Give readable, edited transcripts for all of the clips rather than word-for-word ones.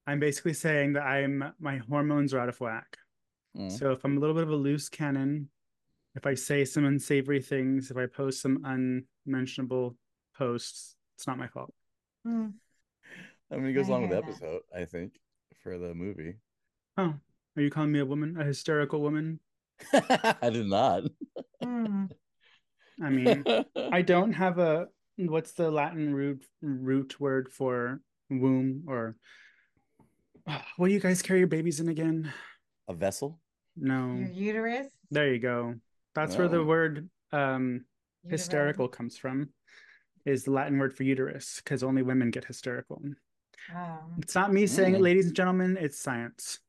I'm basically saying that my hormones are out of whack. Mm. So if I'm a little bit of a loose cannon, if I say some unsavory things, if I post some unmentionable posts, it's not my fault. Hmm. I mean, it goes I along with hear the that. episode, I think, for the movie. Oh, are you calling me a woman, a hysterical woman? I did not. Hmm. I mean, I don't have a what's the Latin root word for womb or what do you guys carry your babies in again? A vessel? Your No. uterus? There you go. That's where the Oh. word Uterine. hysterical comes from, is the Latin word for uterus, because only women get hysterical. Oh. It's not me saying it, Mm. ladies and gentlemen, it's science.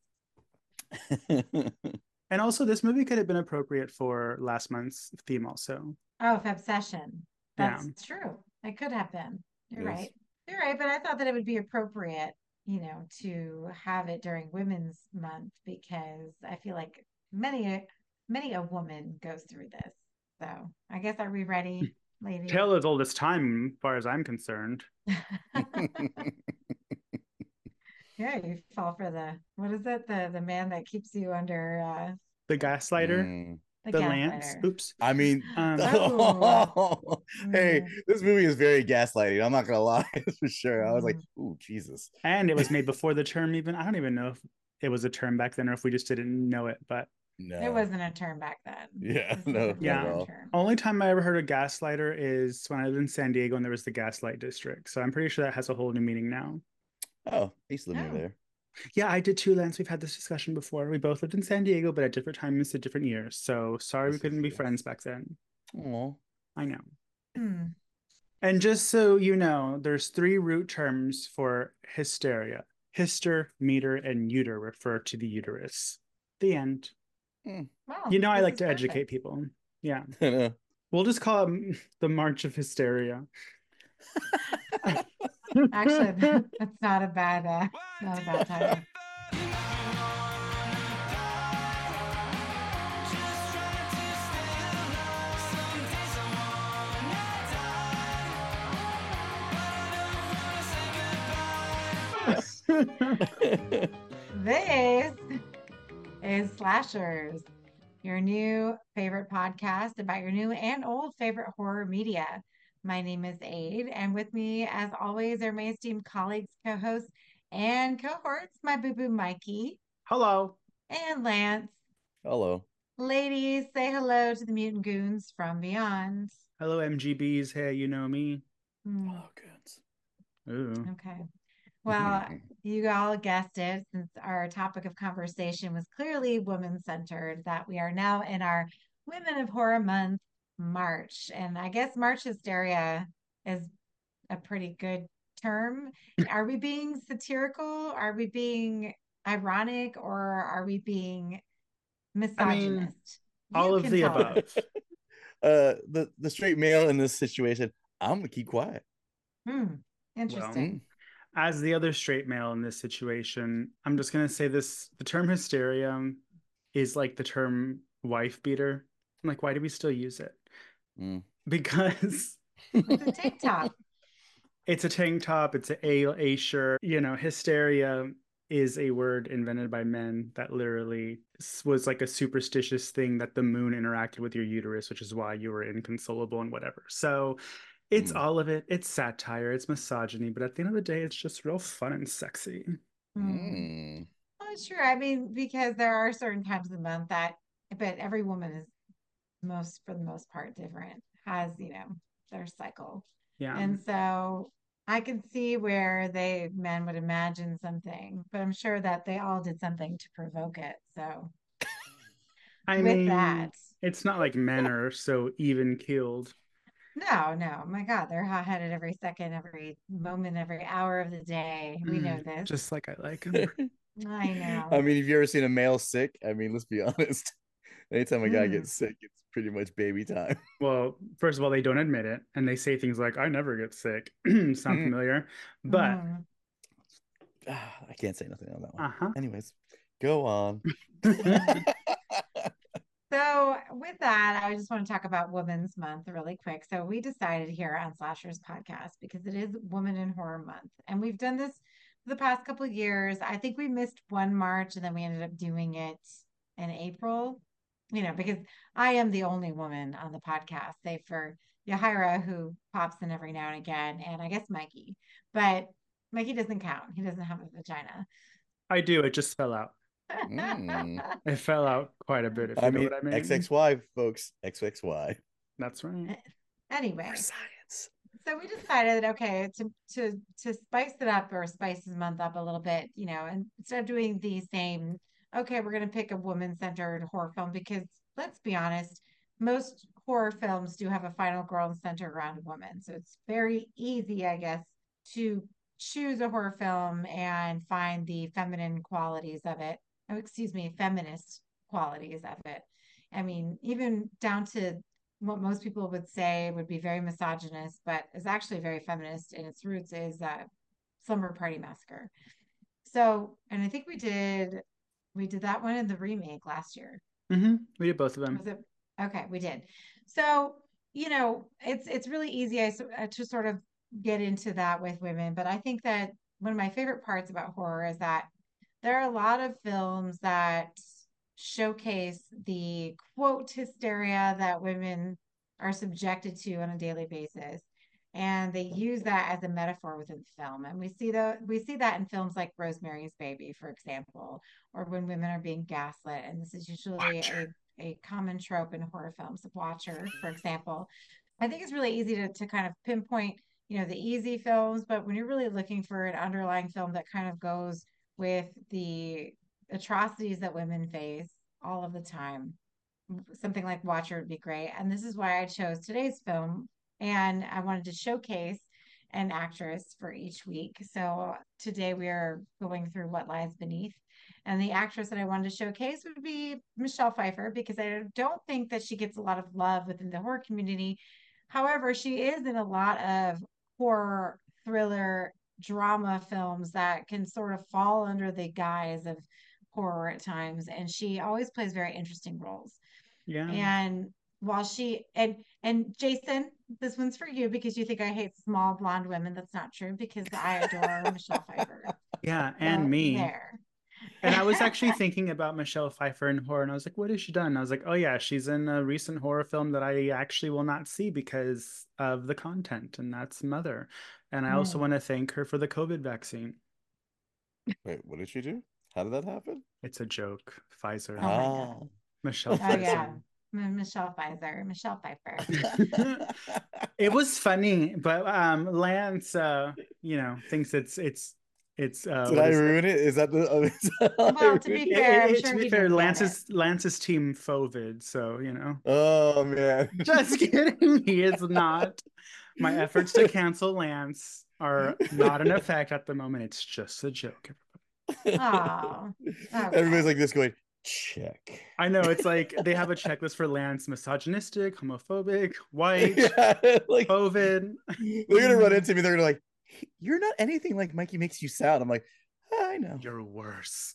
And also, this movie could have been appropriate for last month's theme, also. Oh, Fabsession. Yeah. That's true. It could have been. You're Yes. right. You're right. But I thought that it would be appropriate, to have it during Women's Month because I feel like many a woman goes through this. So I guess are we ready, ladies? Tale as old as time, as far as I'm concerned. Yeah, you fall for the what is it? The man that keeps you under The gaslighter, Mm. the the lance. gaslighter. Oops. I mean, Um, Oh, hey, mm, this movie is very gaslighting. I'm not gonna lie, for sure. I was like, mm. "Ooh, Jesus." and it was made before the term even. I don't even know if it was a term back then or if we just didn't know it. But It No, wasn't a term back then. yeah, This is no, a not at yeah, modern all. term. only time I ever heard of gaslighter is when I lived in San Diego and there was the Gaslight District. So I'm pretty sure that has a whole new meaning now. Oh, I used to live near Oh, there. Yeah, I did too, Lance. We've had this discussion before. We both lived in San Diego, but at different times at different years. So sorry we Yes, yes, couldn't be friends yes. back then. Oh, I know. hmm. And just so you know, there's three root terms for hysteria. Hyster, meter, and uter refer to the uterus. The end. Well, You know, I this like is to educate perfect. people. Yeah. no. We'll just call it the March of Hysteria. Actually, that's not a bad title. This is Slashers, your new favorite podcast about your new and old favorite horror media. My name is Aid, and with me, as always, are my esteemed colleagues, co-hosts, and cohorts, my boo-boo Mikey Hello. and Lance. Hello. Ladies, say hello to the mutant goons from beyond. Hello, MGBs. Hey, you know me. Hmm, Oh, good. Ooh. okay. Well, you all guessed it, since our topic of conversation was clearly woman-centered, that we are now in our Women of Horror Month, March. And I guess March hysteria is a pretty good term. Are we being satirical? Are we being ironic? Or are we being I mean, misogynist? all You of can the tell us. above. The straight male in this situation, I'm gonna keep quiet. Hmm, Well, Mm. interesting. as the other straight male in this situation, I'm just going to say this the term hysteria is like the term wife beater. I'm like, why do we still use it? Mm. Because It's a tank top. it's a tank top, it's a shirt. You know, hysteria is a word invented by men that literally was like a superstitious thing that the moon interacted with your uterus, which is why you were inconsolable and whatever. So it's Mm. all of it. It's satire, it's misogyny, but at the end of the day, it's just real fun and sexy. Hmm. Mm. Well, sure. I mean, because there are certain times of the month that, but every woman is for the most part, different, has, their cycle. Yeah. And so I can see where men would imagine something, but I'm sure that they all did something to provoke it. So I with mean, that, it's not like men are so even keeled. no, no, my God, they're hot-headed every second, every moment, every hour of the day. We know this. Just like I like them. I I know. mean, have you ever seen a male sick? I mean, let's be honest. Anytime a guy Mm, gets sick, it's pretty much baby time. Well, first of all, they don't admit it, and they say things like, I never get sick. Sound familiar? But, mm. I can't say nothing on that one. uh-huh. Anyways, go on. Mm. So, with that, I just want to talk about Women's Month really quick. So, we decided here on Slashers Podcast, because it is Woman in Horror Month, and we've done this the past couple of years. I think we missed one March and then we ended up doing it in April, because I am the only woman on the podcast, save for Yahira, who pops in every now and again, and I guess Mikey. But Mikey doesn't count. He doesn't have a vagina. I do. It just fell out. Mm. It fell out quite a bit, if you know what I mean. XXY, folks. XXY. That's right. Anyway. For science. So we decided, okay, to spice it up or spice this month up a little bit, and instead of doing the same, okay, we're going to pick a woman-centered horror film because let's be honest, most horror films do have a final girl centered around a woman. So it's very easy, I guess, to choose a horror film and find the feminine qualities of it. Oh, excuse me, feminist qualities of it. I mean, even down to what most people would say would be very misogynist, but is actually very feminist in its roots, is Slumber Party Massacre. So, and I think we did that one in the remake last year. Mm-hmm. We did both of them. Was it? Okay, we did. So, it's really easy to sort of get into that with women, but I think that one of my favorite parts about horror is that there are a lot of films that showcase the quote hysteria that women are subjected to on a daily basis, and they use that as a metaphor within the film. And we see that in films like Rosemary's Baby, for example, or when women are being gaslit. And this is usually a common trope in horror films. Watcher, for example. I think it's really easy to kind of pinpoint the easy films, but when you're really looking for an underlying film that kind of goes with the atrocities that women face all of the time, something like Watcher would be great. And this is why I chose today's film. And I wanted to showcase an actress for each week. So today we are going through What Lies Beneath. And the actress that I wanted to showcase would be Michelle Pfeiffer, because I don't think that she gets a lot of love within the horror community. However, she is in a lot of horror, thriller, drama films that can sort of fall under the guise of horror at times. And she always plays very interesting roles. Yeah. And while she and Jason, this one's for you because you think I hate small blonde women. That's not true because I adore Michelle Pfeiffer. Yeah, and me. There. And I was actually thinking about Michelle Pfeiffer in horror, and I was like, what has she done? And I was like, oh yeah, she's in a recent horror film that I actually will not see because of the content, and that's Mother. And I also want to thank her for the COVID vaccine. Wait, what did she do? How did that happen? It's a joke. Pfizer. Oh, Michelle Pfizer. Oh yeah. Michelle Pfizer, Michelle Pfeiffer. It was funny, but Lance thinks it's did I ruin it? Is that the well, to be fair, I'm sure to be fair, Lance's team Fovid, so oh man. Just kidding. He is not. My efforts to cancel Lance are not in effect at the moment. It's just a joke. Oh, okay. Everybody's like this going, check. I know, it's like they have a checklist for Lance: misogynistic, homophobic, white, like COVID. They're gonna run into me. They're gonna like, you're not anything like Mikey makes you sound. I'm like, I know. You're worse.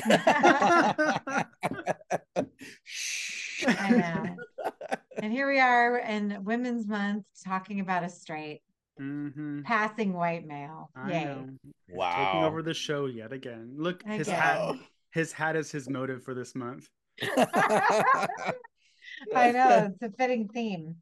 Shh. I know. And here we are in Women's Month talking about a straight passing white male. Yay. Know. Wow. Taking over the show yet again. Look, his hat is his motive for this month. I know, it's a fitting theme.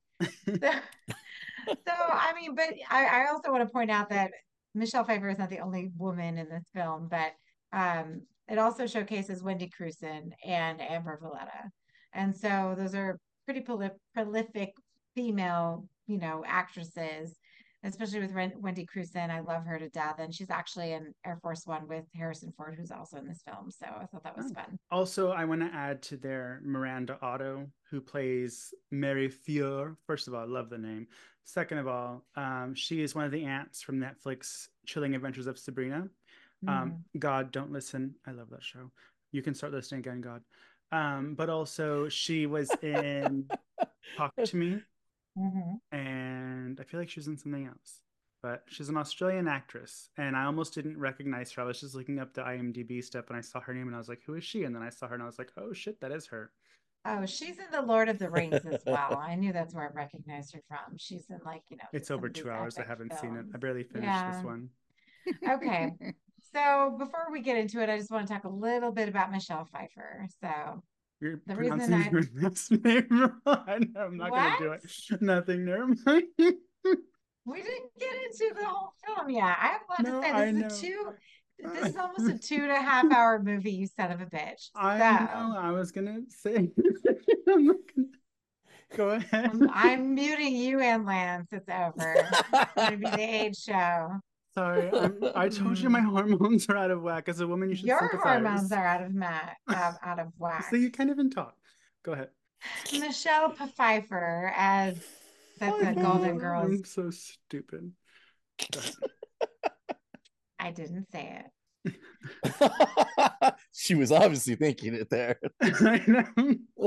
So I mean, but I also want to point out that Michelle Pfeiffer is not the only woman in this film, but it also showcases Wendy Crewson and Amber Valletta. And so those are pretty prolific female, actresses, especially with Wendy Crewson. I love her to death. And she's actually in Air Force One with Harrison Ford, who's also in this film. So I thought that was fun. Also, I want to add to there Miranda Otto, who plays Mary Fior. First of all, I love the name. Second of all, she is one of the aunts from Netflix Chilling Adventures of Sabrina. God, don't listen. I love that show. You can start listening again, God. But also she was in Talk to Me. And I feel like she was in something else. But she's an Australian actress. And I almost didn't recognize her. I was just looking up the IMDb stuff and I saw her name and I was like, who is she? And then I saw her and I was like, oh shit, that is her. Oh, she's in the Lord of the Rings as well. I knew that's where I recognized her from. She's in it's over 2 hours. I haven't seen it. I barely finished this one. Okay. So before we get into it, I just want to talk a little bit about Michelle Pfeiffer. So You're the reason pronouncing your last name wrong. I'm not what? gonna do it. Nothing. Never mind. We didn't get into the whole film yet. I have a lot to No, say. I know. This is almost a 2.5 hour movie, you son of a bitch. I So know. I was gonna say. I'm not gonna... Go ahead. I'm muting you and Lance. It's over. It's going to be the age show. Sorry. I told you my hormones are out of whack. As a woman, you should Your hormones sympathize. are out of So whack. you can't even talk. Go ahead. Michelle Pfeiffer as that's a Golden Girls. I'm so stupid. Go ahead. I didn't say it. She was obviously thinking it there. I know.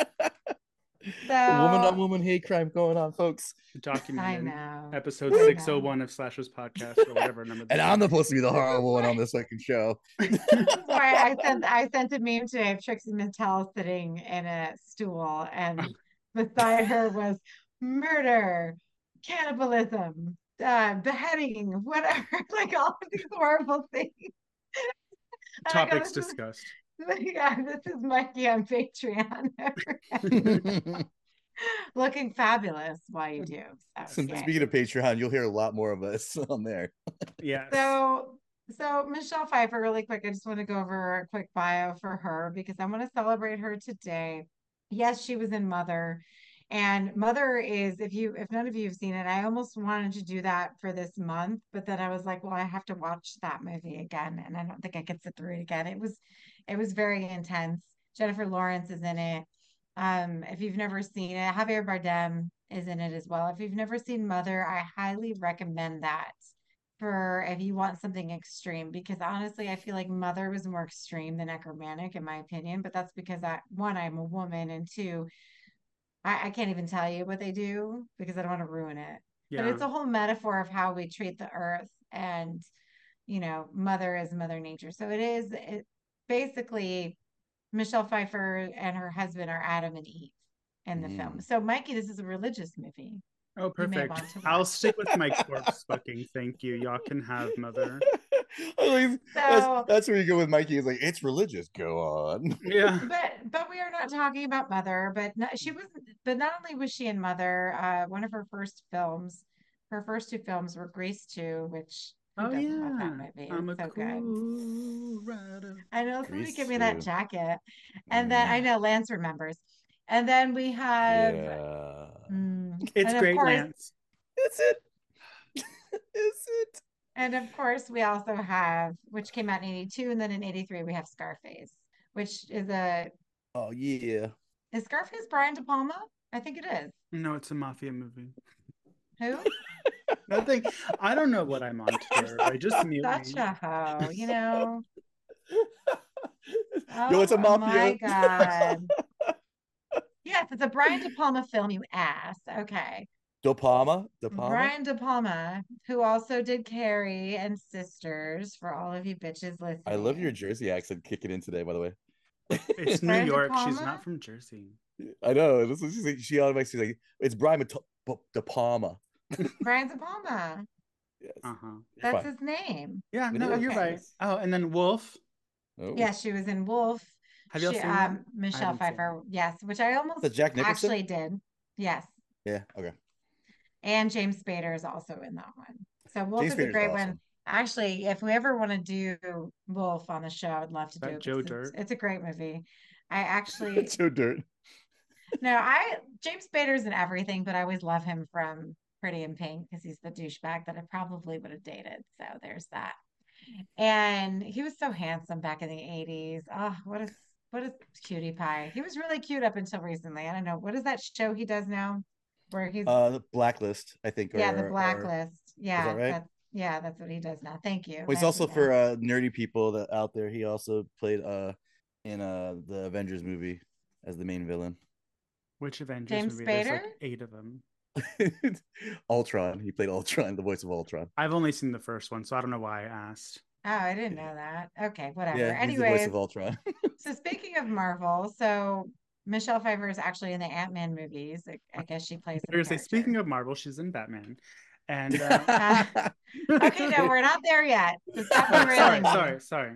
Woman on So woman hate crime going on, folks. I Documented. know. Episode I 601 of Slashers podcast or whatever number. And I'm supposed to be the horrible one on this fucking show. This is why I sent a meme today of Trixie Mattel sitting in a stool, and beside her was murder, cannibalism, beheading, whatever, like all of these horrible things. And I go, Topics discussed. yeah, this is Mikey on Patreon. Looking fabulous while you do. So, yay. Speaking of Patreon, you'll hear a lot more of us on there. Yes. So Michelle Pfeiffer, really quick, I just want to go over a quick bio for her because I want to celebrate her today. Yes, she was in Mother. And Mother is, if none of you have seen it, I almost wanted to do that for this month, but then I was like, well, I have to watch that movie again, and I don't think I could sit through it again. It was very intense. Jennifer Lawrence is in it. If you've never seen it, Javier Bardem is in it as well. If you've never seen Mother, I highly recommend that for if you want something extreme, because honestly, I feel like Mother was more extreme than Necromantic, in my opinion. But that's because one, I'm a woman, and two, I can't even tell you what they do because I don't want to ruin it. But Yeah. it's a whole metaphor of how we treat the earth, and Mother is Mother Nature. So it basically Michelle Pfeiffer and her husband are Adam and Eve in the film. So Mikey, this is a religious movie. Oh, You may perfect. want to I'll watch. stick with my corpse fucking. Thank you. Y'all can have Mother. That's where you go with Mikey. Is like, it's religious. Go on. Yeah. But we are not talking about Mother. But not only was she in Mother, one of her first films, her first two films were Grease 2, which who doesn't love that movie? I'm a It's so cool rider. I know somebody Grease give me that 2. jacket. And then I know Lance remembers. And then we have It's and of great, course, Is Lance. it? Is it? and of course we also have, which came out in 82, and then in 83 we have Scarface, which is Oh yeah. is Scarface Brian De Palma? I think it is. No, it's a mafia movie. Who? Nothing. I don't know what I'm on today. I just mute Such me. a hoe, Yo, it's a mafia. Oh my God. Yes, it's a Brian De Palma film, you ass. Okay. De Palma? De Palma? Brian De Palma, who also did Carrie and Sisters, for all of you bitches listening. I love your Jersey accent kicking in today, by the way. It's New Brian De York. She's Palma? not from Jersey. I know. This is she automatically like, it's Brian De Palma. Brian De Palma. Yes. Uh-huh. That's Fine. his name. Yeah, It no, is. you're Okay. right. Oh, and then Wolf. Oh. Yeah, she was in Wolf. Have y'all seen that? I Michelle haven't seen Pfeiffer, yes, which I almost The Jack Nicholson? actually did. Yes. Yeah. Okay. And James Spader is also in that one. So Wolf James is a Spader's great awesome. one. Actually, if we ever want to do Wolf on the show, I'd love to do That it. Joe because Dirt. It's a great movie. I actually Joe Dirt. James Spader's in everything, but I always love him from Pretty in Pink because he's the douchebag that I probably would have dated. So there's that. And he was so handsome back in the 80s. Oh, what a cutie pie. He was really cute up until recently. I don't know. What is that show he does now? Where he's The Blacklist, I think. the Or Blacklist. Yeah, right? that's what he does now. Thank you. Well, he's also for nerdy people that out there. He also played in the Avengers movie as the main villain. Which Avengers James movie? There's like Spader? 8 of them. Ultron. He played Ultron, the voice of Ultron. I've only seen the first one, so I don't know why I asked. Oh, I didn't know that. Okay, whatever. Yeah, he's the voice Anyways, of Ultron. so speaking of Marvel, so Michelle Pfeiffer is actually in the Ant-Man movies. I guess she plays some There's a character. speaking of Marvel, she's in Batman. And Okay, no, we're not there yet. So stop derailing sorry.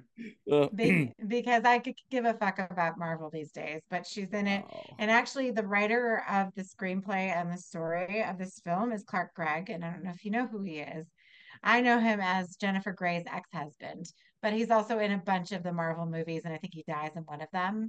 Because I could give a fuck about Marvel these days, but she's in it. Wow. And actually, the writer of the screenplay and the story of this film is Clark Gregg. And I don't know if you know who he is. I know him as Jennifer Grey's ex-husband, but he's also in a bunch of the Marvel movies, and I think he dies in one of them.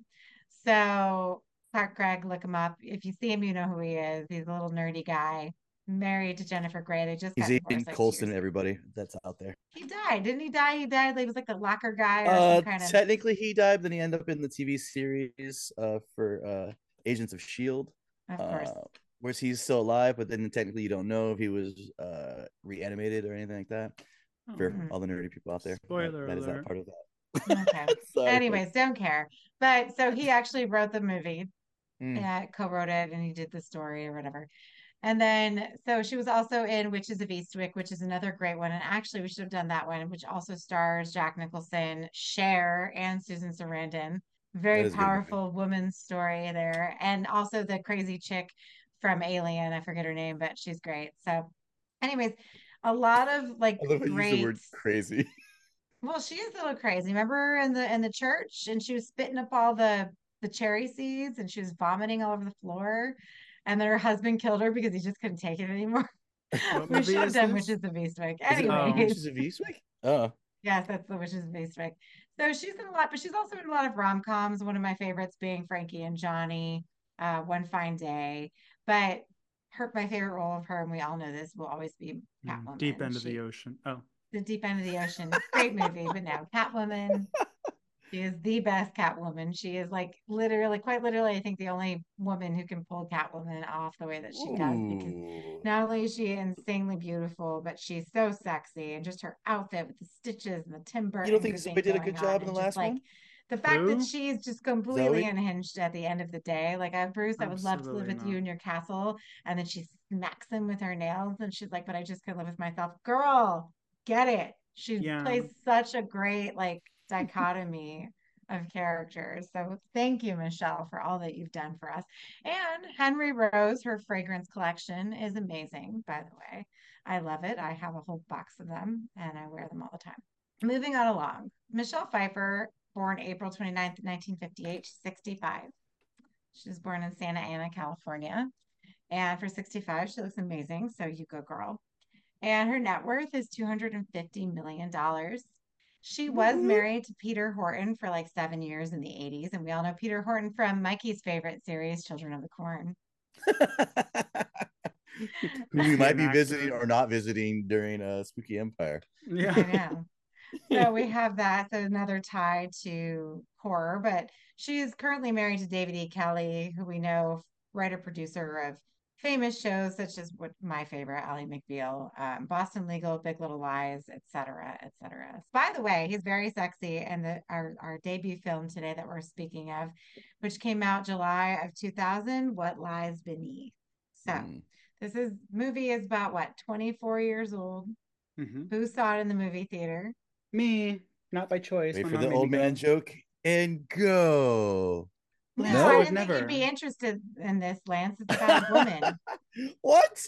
So Clark Gregg, look him up. If you see him, you know who he is. He's a little nerdy guy, married to Jennifer Grey. They just He's got Aiden divorced like 2 years Coulson, ago. everybody that's out there. He died, didn't he die? He died. Like, he was like the locker guy or some kind of. Technically he died, then he ended up in the TV series for Agents of Shield. Of course. Where he's still alive, but then technically you don't know if he was reanimated or anything like that. For all the nerdy people out there, Spoiler that is alert. not part of that. Okay. Sorry. Anyways, don't care. But so he actually wrote the movie, Mm. co-wrote it, and he did the story or whatever. And then, so she was also in Witches of Eastwick, which is another great one. And actually, we should have done that one, which also stars Jack Nicholson, Cher, and Susan Sarandon. That Very is a good movie. powerful woman's story there. And also the crazy chick from Alien. I forget her name, but she's great. So, anyways, a lot of like I love how you use the great. word crazy. Well, she is a little crazy. Remember her in the church, and she was spitting up all the cherry seeds, and she was vomiting all over the floor. And then her husband killed her because he just couldn't take it anymore. What We movie should have is done this? Witches of Eastwick. Is it Anyways, Witches of Eastwick? Oh, yes, that's the Witches of Eastwick. So she's in a lot, but she's also in a lot of rom-coms. One of my favorites being Frankie and Johnny, One Fine Day. But my favorite role of her, and we all know this, will always be Deep Catwoman. End of the Ocean. Oh, The Deep End of the Ocean. Great movie, but no, Catwoman. She is the best Catwoman. She is like literally, quite literally, I think the only woman who can pull Catwoman off the way that she does, because ooh. not only is she insanely beautiful, but she's so sexy, and just her outfit with the stitches and the Tim You don't Burton think Zoe thing did a going good on, job in the and just last like one? the fact that who? she's just completely Zoe? unhinged at the end of the day. Like, Bruce, I would love to live Absolutely with you not. in your castle. And then she smacks him with her nails, and she's like, but I just couldn't live with myself. Girl, get it. She Yeah. plays such a great like dichotomy of characters. So thank you, Michelle, for all that you've done for us. And Henry Rose, her fragrance collection is amazing, by the way. I love it. I have a whole box of them and I wear them all the time. Moving on along. Michelle Pfeiffer, born April 29th, 1958, she's 65. She was born in Santa Ana, California. And for 65, she looks amazing. So you go, girl. And her net worth is $250 million. She was Woo-hoo. married to Peter Horton for like 7 years in the 80s. And we all know Peter Horton from Mikey's favorite series, Children of the Corn. Who we might An be visiting actor. or not visiting during Spooky Empire. Yeah. I know. So we have that. So another tie to horror, but she is currently married to David E. Kelly, who we know, writer producer of famous shows such as what my favorite, Ally McBeal, Boston Legal, Big Little Lies, etc., etc. By the way, he's very sexy, and our debut film today that we're speaking of, which came out July of 2000, What Lies Beneath. So Mm. this movie is about what, 24 years old. Mm-hmm. Who saw it in the movie theater? Me, not by choice. Wait My for mom the made me old man go. joke and go. No, Lance, I I No? would didn't think you'd never. be interested in this, Lance. It's about a woman. What?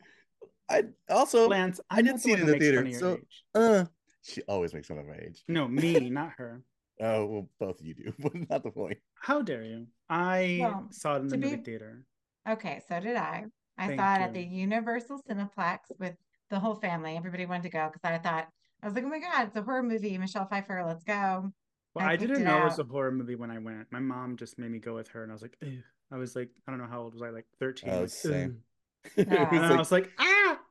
I also Lance, I I'm did not the see it one in that the makes fun theater. of your So age. she always makes fun of my age. No, me, not her. Oh well, both of you do, but not the point. How dare you? I Well, saw it in the to movie be theater. okay, so did I. I saw Thank it at the you. Universal Cineplex with the whole family. Everybody wanted to go because I was like, oh my God, it's a horror movie. Michelle Pfeiffer, let's go. Well, I I picked didn't it know it was out. a horror movie when I went. My mom just made me go with her, and I was like, "Ew." I was like, I don't know how old was I, like 13. I'm like, Same. "Ugh." It And Uh, was then I like was like, ah.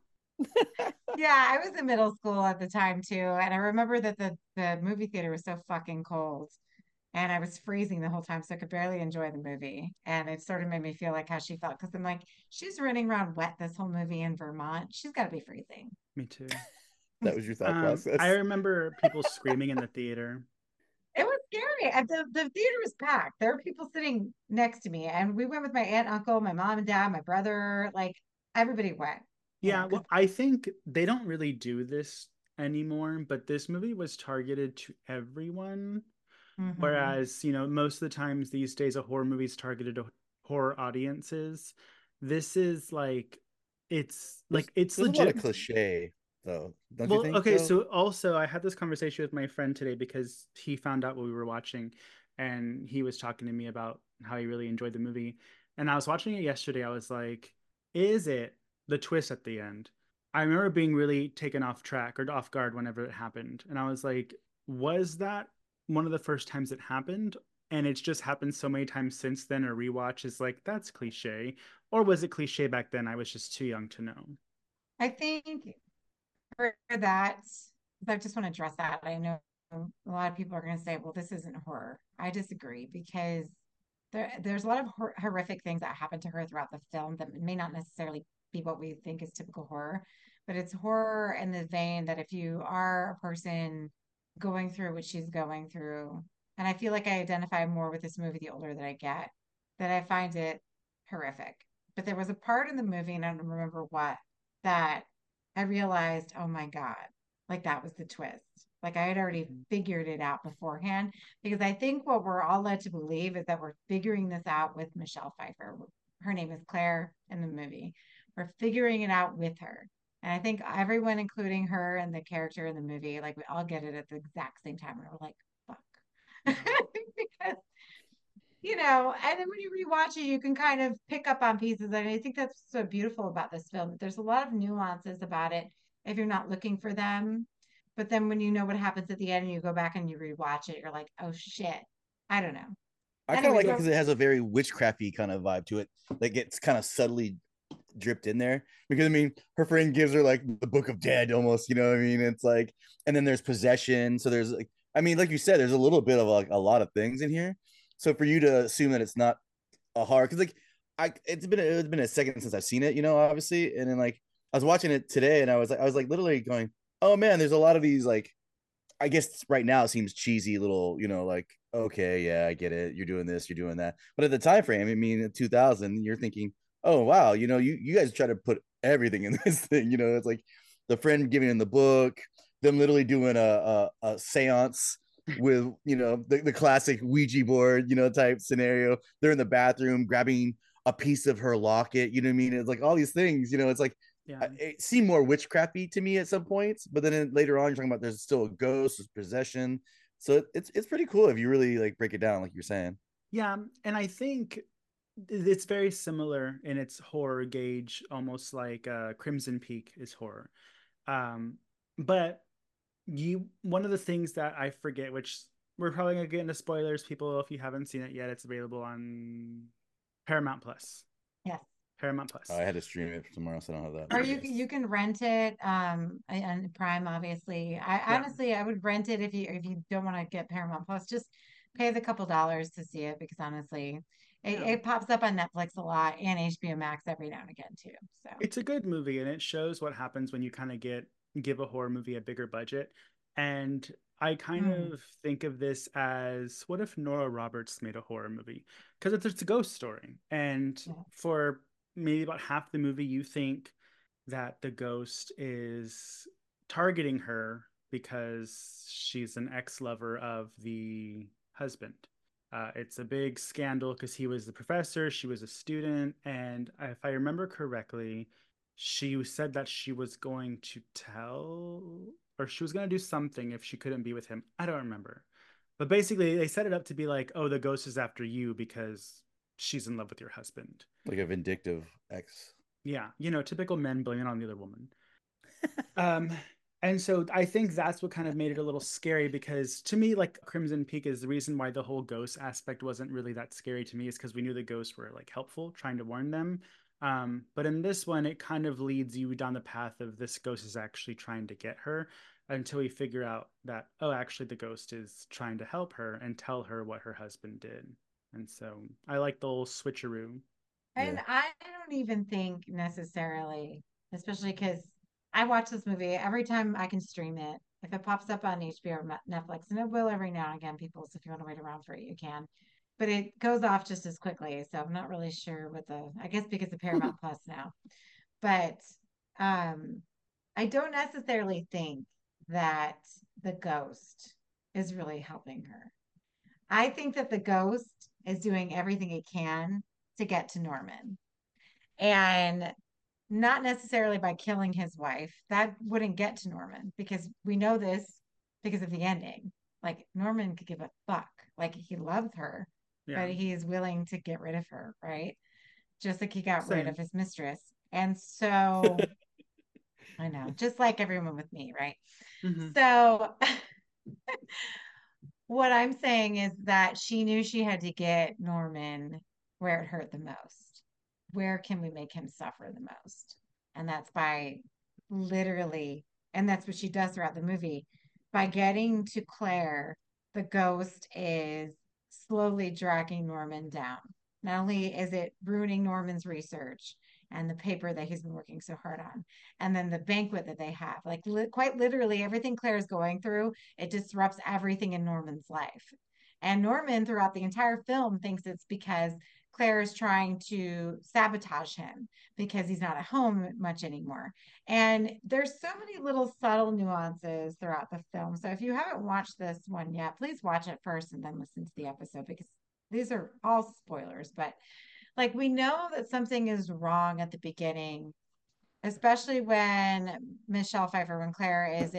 yeah, I was in middle school at the time too. And I remember that the movie theater was so fucking cold. And I was freezing the whole time, so I could barely enjoy the movie. And it sort of made me feel like how she felt because I'm like, she's running around wet this whole movie in Vermont. She's got to be freezing. Me too. that was your thought I process. remember people screaming in the theater. It was scary. And the theater was packed. There were people sitting next to me, and we went with my aunt, uncle, my mom and dad, my brother. Like everybody went, Yeah, because well, I think they don't really do this anymore, but this movie was targeted to everyone. mm-hmm. Whereas, most of the times these days a horror movie is targeted to horror audiences. This is like it's There's like it's there's a lot of legit. cliche though, don't you Well, think okay, though? so also I had this conversation with my friend today because he found out what we were watching and he was talking to me about how he really enjoyed the movie. And I was watching it yesterday. I was like, is it the twist at the end? I remember being really taken off track or off guard whenever it happened. And I was like, was that one of the first times it happened? And it's just happened so many times since then. A rewatch is like, that's cliche. Or was it cliche back then? I was just too young to know. I think for that, I just want to address that. I know a lot of people are going to say, well, this isn't horror. I disagree because there's a lot of horrific things that happen to her throughout the film that may not necessarily be what we think is typical horror, but it's horror in the vein that if you are a person going through what she's going through, and I feel like I identify more with this movie the older that I get, that I find it horrific. But there was a part in the movie, and I don't remember what, that I realized, oh my God, like that was the twist. Like I had already figured it out beforehand because I think what we're all led to believe is that we're figuring this out with Michelle Pfeiffer. Her name is Claire in the movie. We're figuring it out with her. And I think everyone, including her and the character in the movie, like we all get it at the exact same time. And we're like, fuck. Because, and then when you rewatch it, you can kind of pick up on pieces. And I think that's so beautiful about this film. There's a lot of nuances about it if you're not looking for them. But then when you know what happens at the end and you go back and you rewatch it, you're like, oh shit. I don't know. I kind of Anyway, like it because it has a very witchcrafty kind of vibe to it that gets kind of subtly dripped in there. Because I mean, her friend gives her like the Book of Dead almost, you know what I mean? It's like, and then there's possession. So there's like, I mean, like you said, there's a little bit of like a lot of things in here. So for you to assume that it's not a horror, because like it's been a second since I've seen it, obviously, and then like I was watching it today, and I was like literally going, oh man, there's a lot of these like I guess right now it seems cheesy little, like, okay, yeah, I get it. You're doing this, you're doing that. But at the time frame, I mean, in 2000, you're thinking, oh, wow, you guys try to put everything in this thing. It's like the friend giving in the book, them literally doing a seance with, the classic Ouija board, type scenario. They're in the bathroom grabbing a piece of her locket. You know what I mean? It's like all these things, it's like, Yeah. it seemed more witchcrafty to me at some points, but then later on, you're talking about there's still a ghost, there's possession, so it's pretty cool if you really like break it down, like you're saying. Yeah, and I think it's very similar in its horror gauge, almost like Crimson Peak is horror. Um, but one of the things that I forget, which we're probably gonna get into spoilers, people, if you haven't seen it yet, it's available on Paramount Plus. yes. Paramount Plus. I had to stream it somewhere else. I don't have that. Or you can rent it on Prime, obviously. Honestly I would rent it if you don't want to get Paramount Plus. Just pay the couple dollars to see it because honestly, it pops up on Netflix a lot and HBO Max every now and again too. So It's a good movie and it shows what happens when you kind of give a horror movie a bigger budget. And I kind of think of this as what if Nora Roberts made a horror movie? Because it's a ghost story. And yeah. for maybe about half the movie, you think that the ghost is targeting her because she's an ex-lover of the husband. It's a big scandal because he was the professor, she was a student, and if I remember correctly, she said that she was going to tell, or she was going to do something if she couldn't be with him. I don't remember. But basically, they set it up to be like, oh, the ghost is after you because she's in love with your husband. Like a vindictive ex. Yeah, typical men blaming on the other woman. Um, and so I think that's what kind of made it a little scary because to me, like Crimson Peak is the reason why the whole ghost aspect wasn't really that scary to me is because we knew the ghosts were like helpful, trying to warn them. But in this one, it kind of leads you down the path of this ghost is actually trying to get her until we figure out that, oh, actually the ghost is trying to help her and tell her what her husband did. And so I like the little switcheroo. And Yeah. I don't even think necessarily, especially because I watch this movie every time I can stream it. If it pops up on HBO or Netflix, and it will every now and again, people, so if you want to wait around for it, you can. But it goes off just as quickly. So I'm not really sure what I guess because of Paramount Plus now. But um, I don't necessarily think that the ghost is really helping her. I think that the ghost is doing everything it can to get to Norman. And not necessarily by killing his wife. That wouldn't get to Norman because we know this because of the ending. Like Norman could give a fuck. Like he loves her, Yeah. but he's willing to get rid of her, right? Just like he got rid Same. of his mistress. And so I know, just like everyone with me, right? Mhm. So what I'm saying is that she knew she had to get Norman where it hurt the most. Where can we make him suffer the most? And that's by literally, and that's what she does throughout the movie. By getting to Claire, the ghost is slowly dragging Norman down. Not only is it ruining Norman's research and the paper that he's been working so hard on, and then the banquet that they have, like quite literally everything Claire's going through, it disrupts everything in Norman's life. And Norman, throughout the entire film, thinks it's because Claire is trying to sabotage him because he's not at home much anymore. And there's so many little subtle nuances throughout the film. So if you haven't watched this one yet, please watch it first and then listen to the episode because these are all spoilers. But like we know that something is wrong at the beginning, especially when Michelle Pfeiffer, when Claire is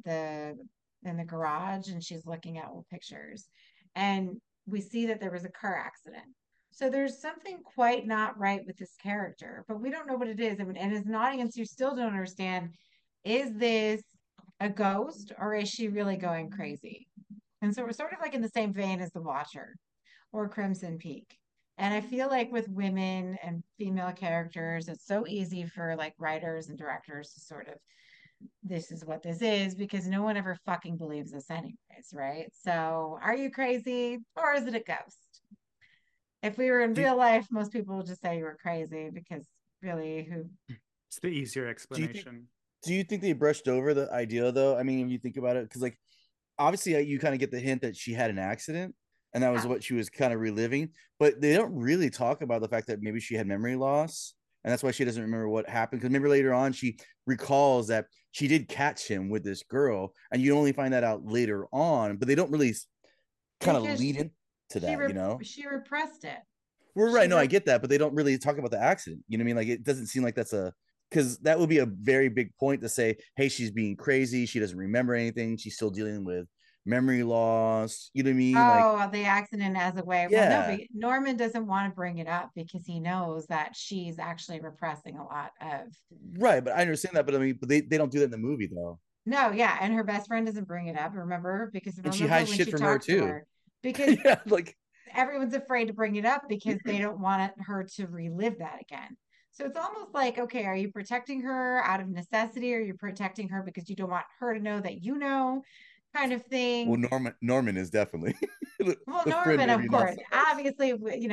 in the garage and she's looking at old pictures, and we see that there was a car accident. So there's something quite not right with this character, but we don't know what it is. And as an audience, you still don't understand: is this a ghost or is she really going crazy? And so we're sort of like in the same vein as The Watcher or Crimson Peak. And I feel like with women and female characters, it's so easy for like writers and directors to sort of, this is what this is because no one ever fucking believes us anyways, right? So are you crazy or is it a ghost? If we were in Do you, real life, most people would just say you were crazy because really who It's the easier do you think explanation. do you think they brushed over the idea though? I mean, if you think about it, because like obviously you kind of get the hint that she had an accident and that was yeah. what she was kind of reliving, but they don't really talk about the fact that maybe she had memory loss and that's why she doesn't remember what happened. Because remember later on, she recalls that she did catch him with this girl, and you only find that out later on, but they don't really kind of Because lead into that, you know? she repressed it. We're She right. No, I re- get that, but they don't really talk about the accident. You know what I mean? Like it doesn't seem like that's a because that would be a very big point to say, hey, she's being crazy. She doesn't remember anything. She's still dealing with memory loss. You know what I mean? Like, Oh, the accident as a way. Well, no, yeah, but Norman doesn't want to bring it up because he knows that she's actually repressing a lot of. right. But I understand that. But I mean, but they don't do that in the movie though. No, yeah, and her best friend doesn't bring it up. Remember? Because And she remember hides when shit she from her talks to too. her, because Yeah, like everyone's afraid to bring it up because they don't want her to relive that again. So it's almost like, okay, are you protecting her out of necessity? Or are you protecting her because you don't want her to know that you know, kind of well, thing? Norman is definitely Well, the friend, Norman, of maybe not course, so much. obviously,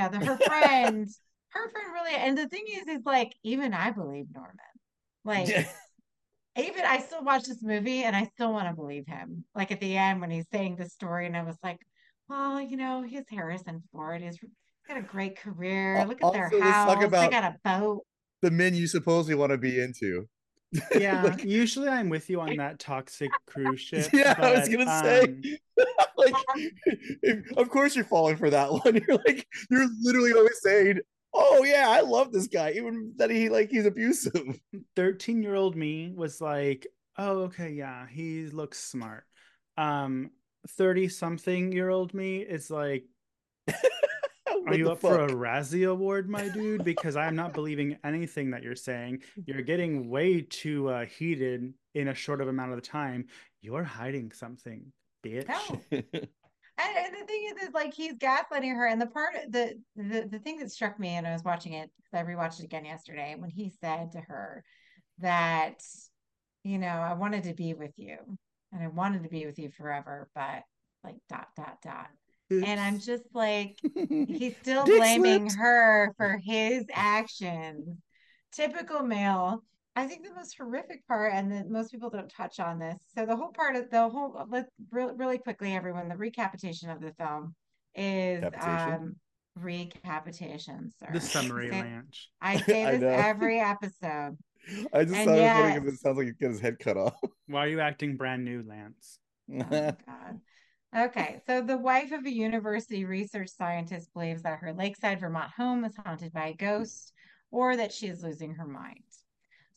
her friend really, and the thing is like, even I believe Norman. Like, Yeah. even I still watch this movie and I still want to believe him. Like at the end when he's saying the story, and I was like, well, he's Harrison Ford. He's got a great career. Look at their Also, let's talk house. They about got a boat. the men you supposedly want to be into. Yeah, Like, usually I'm with you on that toxic cruise ship, yeah, I was but gonna say, like, of course you're falling for that one. You're literally always saying, "Oh yeah, I love this guy," even that he's abusive. 13-year-old me was like, "Oh, okay, yeah, he looks smart." 30-something-year-old me is like, "Are What you the up for a fuck? Razzie Award, my dude? Because I'm not believing anything that you're saying. You're getting way too heated in a short of amount of time. You're hiding something, bitch." No. And the thing is like he's gaslighting her. And the part the thing that struck me, and I was watching it because I rewatched it again yesterday, when he said to her that, I wanted to be with you and I wanted to be with you forever, but like dot dot dot. And I'm Oops. just like, he's still Dick blaming slipped. her for his actions. Typical male. I think the most horrific part, and that most people don't touch on this. So the whole part of the whole, let's really quickly, everyone, the recapitation of the film is Capitation. recapitation, The sir. summary ranch. I say I this know. every episode, I just and thought it was funny yet, because it sounds like he got his head cut off. Why are you acting brand new, Lance? oh God. Okay, so the wife of a university research scientist believes that her Lakeside, Vermont home is haunted by a ghost or that she is losing her mind.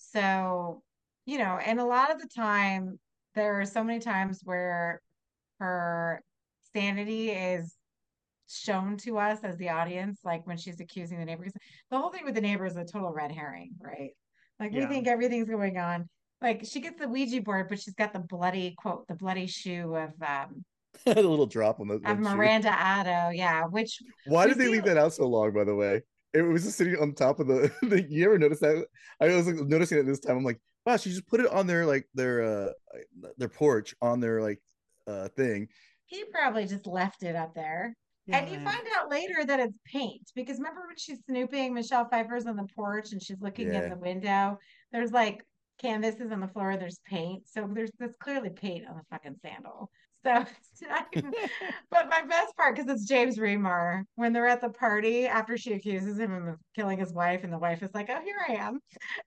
So, and a lot of the time, there are so many times where her sanity is shown to us as the audience, like when she's accusing the neighbor. 'Cause the whole thing with the neighbor is a total red herring, right? Like we Yeah. think everything's going on. Like she gets the Ouija board, but she's got the bloody quote, the bloody shoe The little drop on the of one shoe. Miranda Otto, yeah, which Why we did they see. leave that out so long, by the way? It was just sitting on top of the you ever notice that? I was like, noticing it this time. I'm like, wow, she just put it on their like their porch on their like thing. He probably just left it up there. And you Yeah. find out later that it's paint because remember when she's snooping, Michelle Pfeiffer's on the porch and she's looking in Yeah. the window. There's like canvases on the floor, there's paint. So there's clearly paint on the fucking sandal. So it's not even, but my best part, because it's James Remar, when they're at the party after she accuses him of killing his wife, and the wife is like, oh, here I am.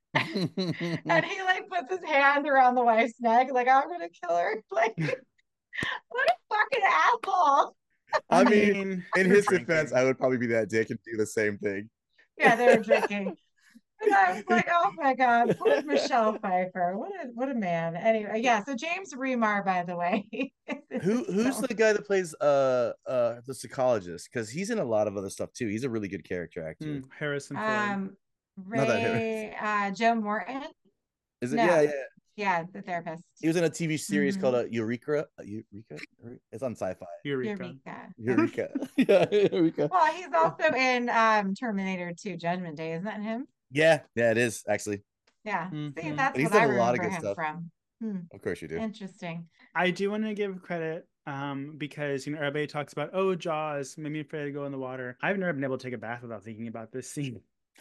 And he like puts his hand around the wife's neck, like, I'm gonna kill her. Like, what a fucking asshole. I I mean, mean, in they're his defense, drinking. I would probably be that dick and do the same thing. Yeah, they were drinking. And I was like, oh my God, poor Michelle Pfeiffer. What a man. Anyway, yeah, so James Remar, by the way. Who's So, the guy that plays the psychologist? Because he's in a lot of other stuff too. He's a really good character actor. Harrison Ford. um Not that him. Joe Morton. Is it? Yeah, No, yeah. yeah, the therapist. He was in a TV series called Hmm. Eureka. Eureka. It's on Sci-Fi. Eureka. Eureka. Eureka. Yeah, Eureka. Well, he's also in Terminator 2 Judgment Day, isn't that him? Yeah, yeah, it is actually. Yeah. See, Mhm. that's But he's what done I a lot of remember good him stuff. from. Hmm. Of course you do. Interesting. I do want to give credit because everybody talks about, oh, Jaws made me afraid to go in the water. I've never been able to take a bath without thinking about this scene.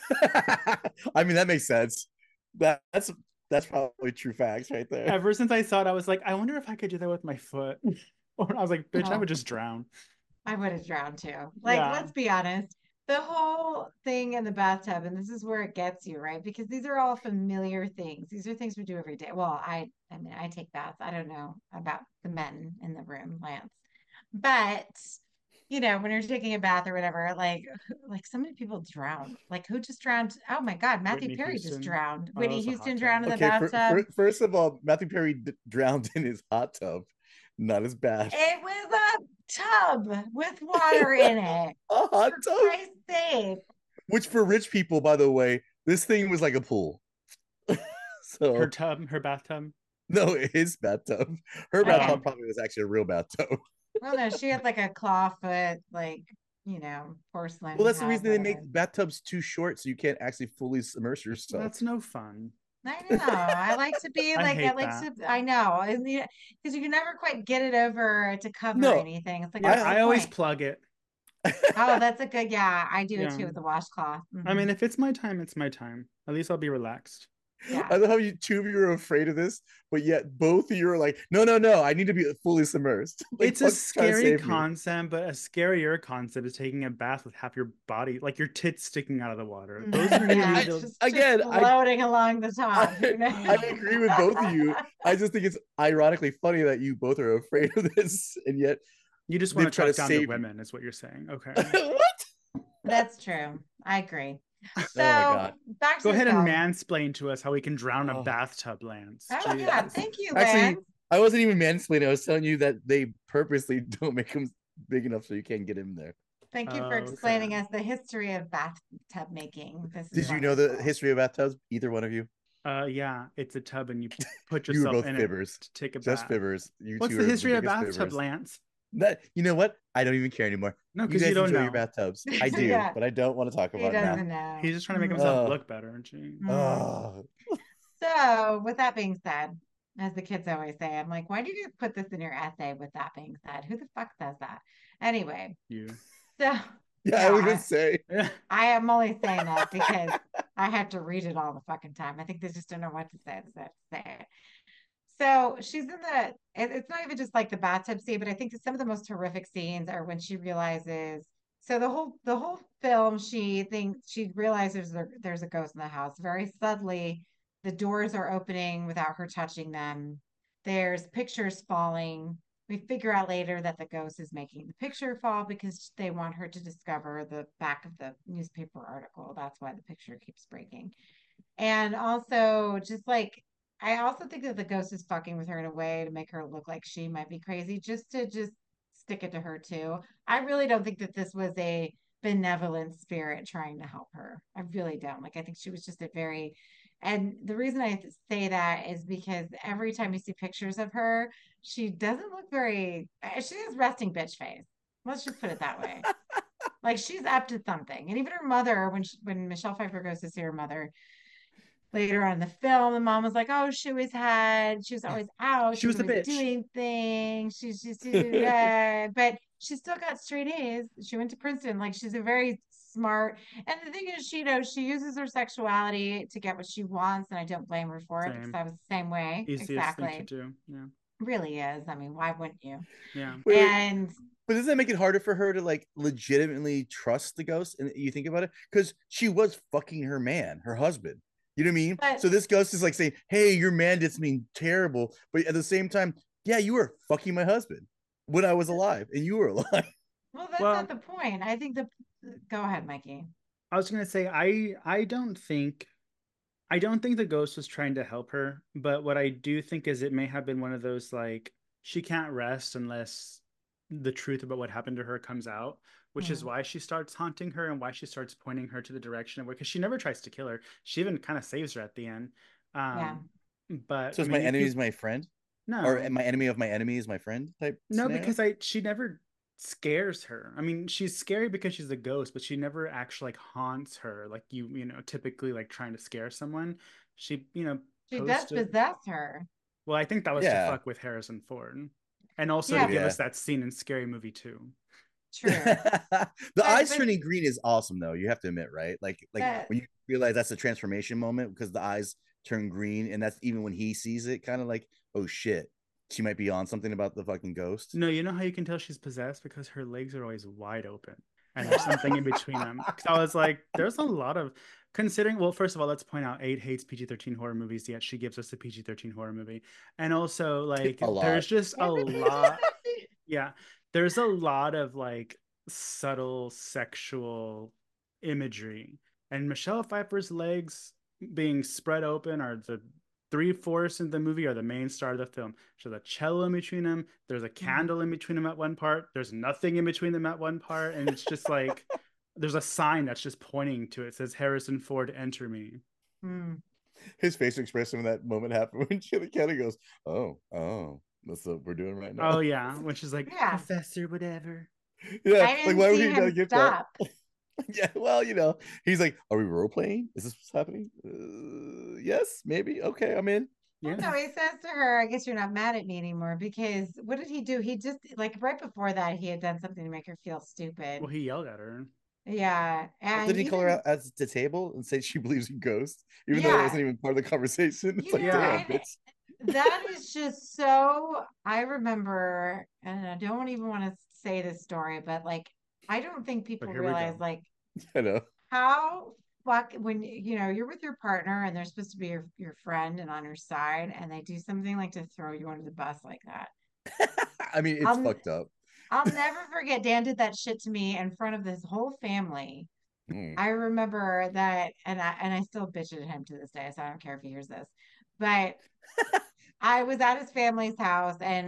I mean, that makes sense. That's probably true facts right there. Ever since I saw it, I was like, I wonder if I could do that with my foot. Or I was like, bitch, I Oh, would just drown. I would have drowned too. Like, Yeah. let's be honest. The whole thing in the bathtub, and this is where it gets you, right? Because these are all familiar things. These are things we do every day. Well, I mean, I take baths. I don't know about the men in the room, Lance. But when you're taking a bath or whatever, like so many people drown. Like who just drowned? Oh my God, Matthew Whitney Perry just Houston. drowned. Oh, that Whitney was a hot Houston tub. drowned in the Okay, bathtub. first of all, Matthew Perry drowned in his hot tub, not his bath. It was a tub with water in it. A hot For tub, Christ's sake. which for rich people, by the way, this thing was like a pool. So Her bathtub. no, his bathtub. Her Okay. bathtub probably was actually a real bathtub. Well, no, she had like a claw foot, like, porcelain. Well, that's the tub, reason they whatever. make bathtubs too short, so you can't actually fully immerse yourself. That's no fun. I know. I like to be I like, hate that. I know. Because you can never quite get it over to cover No, anything. It's like, Yeah, what's the I always point? plug it. Oh, that's a good, yeah, I do it Yeah. too with the washcloth. I mean, if it's my time, it's my time. At least I'll be relaxed. Yeah. I love how you two of you are afraid of this, but yet both of you are like, no, no, no, I need to be fully submersed. Like, It's a fuck, try to scary save me. concept, but a scarier concept is taking a bath with half your body, like your tits sticking out of the water. Mhm. Those are Yeah, really just again, floating along the top. I agree with both of you. I just think it's ironically funny that you both are afraid of this, and yet you just they want to try talk to down save to you. women, is what you're saying. Okay. What? That's true. I agree. So Oh my God. back to Go the ahead and film. mansplain to us how we can drown a Oh. bathtub, Lance. Oh yeah, Jesus. thank you, Actually, Lance. I wasn't even mansplaining. I was telling you that they purposely don't make them big enough so you can't get in there. Thank you for Okay. explaining us the history of bathtub making. This is Did you know the wonderful. history of bathtubs? Either one of you? Yeah, it's a tub and you put You were yourself both in fibbers. it to take a Just bath. fibbers. You What's two the are history of biggest bathtub, fibbers. Lance? You know what? I don't even care anymore. No, You because guys you don't enjoy know. your bathtubs. I do, Yeah. but I don't want to talk He about it now. doesn't know. He's just trying to make Mhm. himself Oh. look better. Gee. Mhm. Oh. So, with that being said, as the kids always say, I'm like, why did you put this in your essay with that being said? Who the fuck says that? Anyway, You. so Yeah, I was gonna say. I am only saying that because I had to read it all the fucking time. I think they just don't know what to say. So she's in it's not even just like the bathtub scene, but I think some of the most horrific scenes are when she realizes. So the whole film, she realizes there's a ghost in the house. Very subtly, the doors are opening without her touching them. There's pictures falling. We figure out later that the ghost is making the picture fall because they want her to discover the back of the newspaper article. That's why the picture keeps breaking. And also just like I also think that the ghost is fucking with her in a way to make her look like she might be crazy, just to just stick it to her too. I really don't think that this was a benevolent spirit trying to help her. I really don't. Like I think she was just a very, and the reason I say that is because every time you see pictures of her, she doesn't look very, she has resting bitch face. Let's just put it that way. Like she's up to something. And even her mother, when Michelle Pfeiffer goes to see her mother later on in the film, the mom was like, "Oh, she was always out. She She was was a always bitch. doing things. But she still got straight A's. She went to Princeton. Like she's a very smart. And the thing is, she uses her sexuality to get what she wants, and I don't blame her for it because Same. I was the same way. Easiest thing to Exactly, do. Yeah. really is. I mean, why wouldn't you? Yeah. Wait. And But does that make it harder for her to like legitimately trust the ghost? And you think about it, because she was fucking her man, her husband. You know what I mean? but So this ghost is like saying, "Hey, your man did something terrible," but at the same time, yeah, you were fucking my husband when I was alive, and you were alive. well, that's not Well, the point. I think the go ahead, Mikey. I was gonna say I don't think the ghost was trying to help her, but what I do think is it may have been one of those like she can't rest unless the truth about what happened to her comes out, which is Hmm. why she starts haunting her and why she starts pointing her to the direction of where because she never tries to kill her. She even kind of saves her at the end. Yeah. Um, but So I is my mean, enemy is my friend, or no, my enemy of my enemy is my friend type no, scenario? because she never scares her. I mean, she's scary because she's a ghost, but she never actually like haunts her like you know typically like trying to scare someone. She She does posted. possess her. Well, I think that was to Yeah. fuck with Harrison Ford, and also to Yeah, give Yeah. us that scene in Scary Movie 2. true. The But eyes but turning green is awesome though. You have to admit, right? Like that when you realize that's a transformation moment because the eyes turn green, and that's even when he sees it, kind of like, oh shit, she might be on something about the fucking ghost. No, you know how you can tell she's possessed because her legs are always wide open and there's yeah. something in between them. Because I was like, there's a lot of considering. Well, first of all, let's point out 8 hates PG-13 horror movies, yet she gives us a PG-13 horror movie. And also, like, A there's lot. just a It's a lot. PG-13. Yeah, there's a lot of like subtle sexual imagery. And Michelle Pfeiffer's legs being spread open are the three-fourths of the movie are the main star of the film. There's a cello in between them. There's a Mm, candle in between them at one part. There's nothing in between them at one part, and it's just like there's a sign that's just pointing to it. It says Harrison Ford, enter me. mm. His facial expression when that moment happened when Chili Kelly goes, "Oh, oh, that's what we're doing right Oh now." yeah, which is like Yeah. Professor whatever. Yeah, I like didn't why would see he him not get that? stop. Yeah, well, he's like, "Are we role playing? Is this what's happening?" Yes, maybe. Okay, I'm in. Well, Yeah. no, he says to her, I guess you're not mad at me anymore because what did he do? He just like right before that, he had done something to make her feel stupid. Well, he yelled at her. Yeah. Well, And did he call her even, out at the table and say she believes in ghosts, even though that yeah, wasn't even part of the conversation? It's like, damn, Yeah. bitch. that is just so. I remember, and I don't even want to say this story, but like, I don't think But people here we realize go. like I know. how when you're with your partner and they're supposed to be your friend and on your side and they do something like to throw you under the bus like that. I mean, it's I'll fucked up. I'll never forget Dan did that shit to me in front of this whole family. Mm. I remember that and I still bitch at him to this day, so I don't care if he hears this. But I was at his family's house and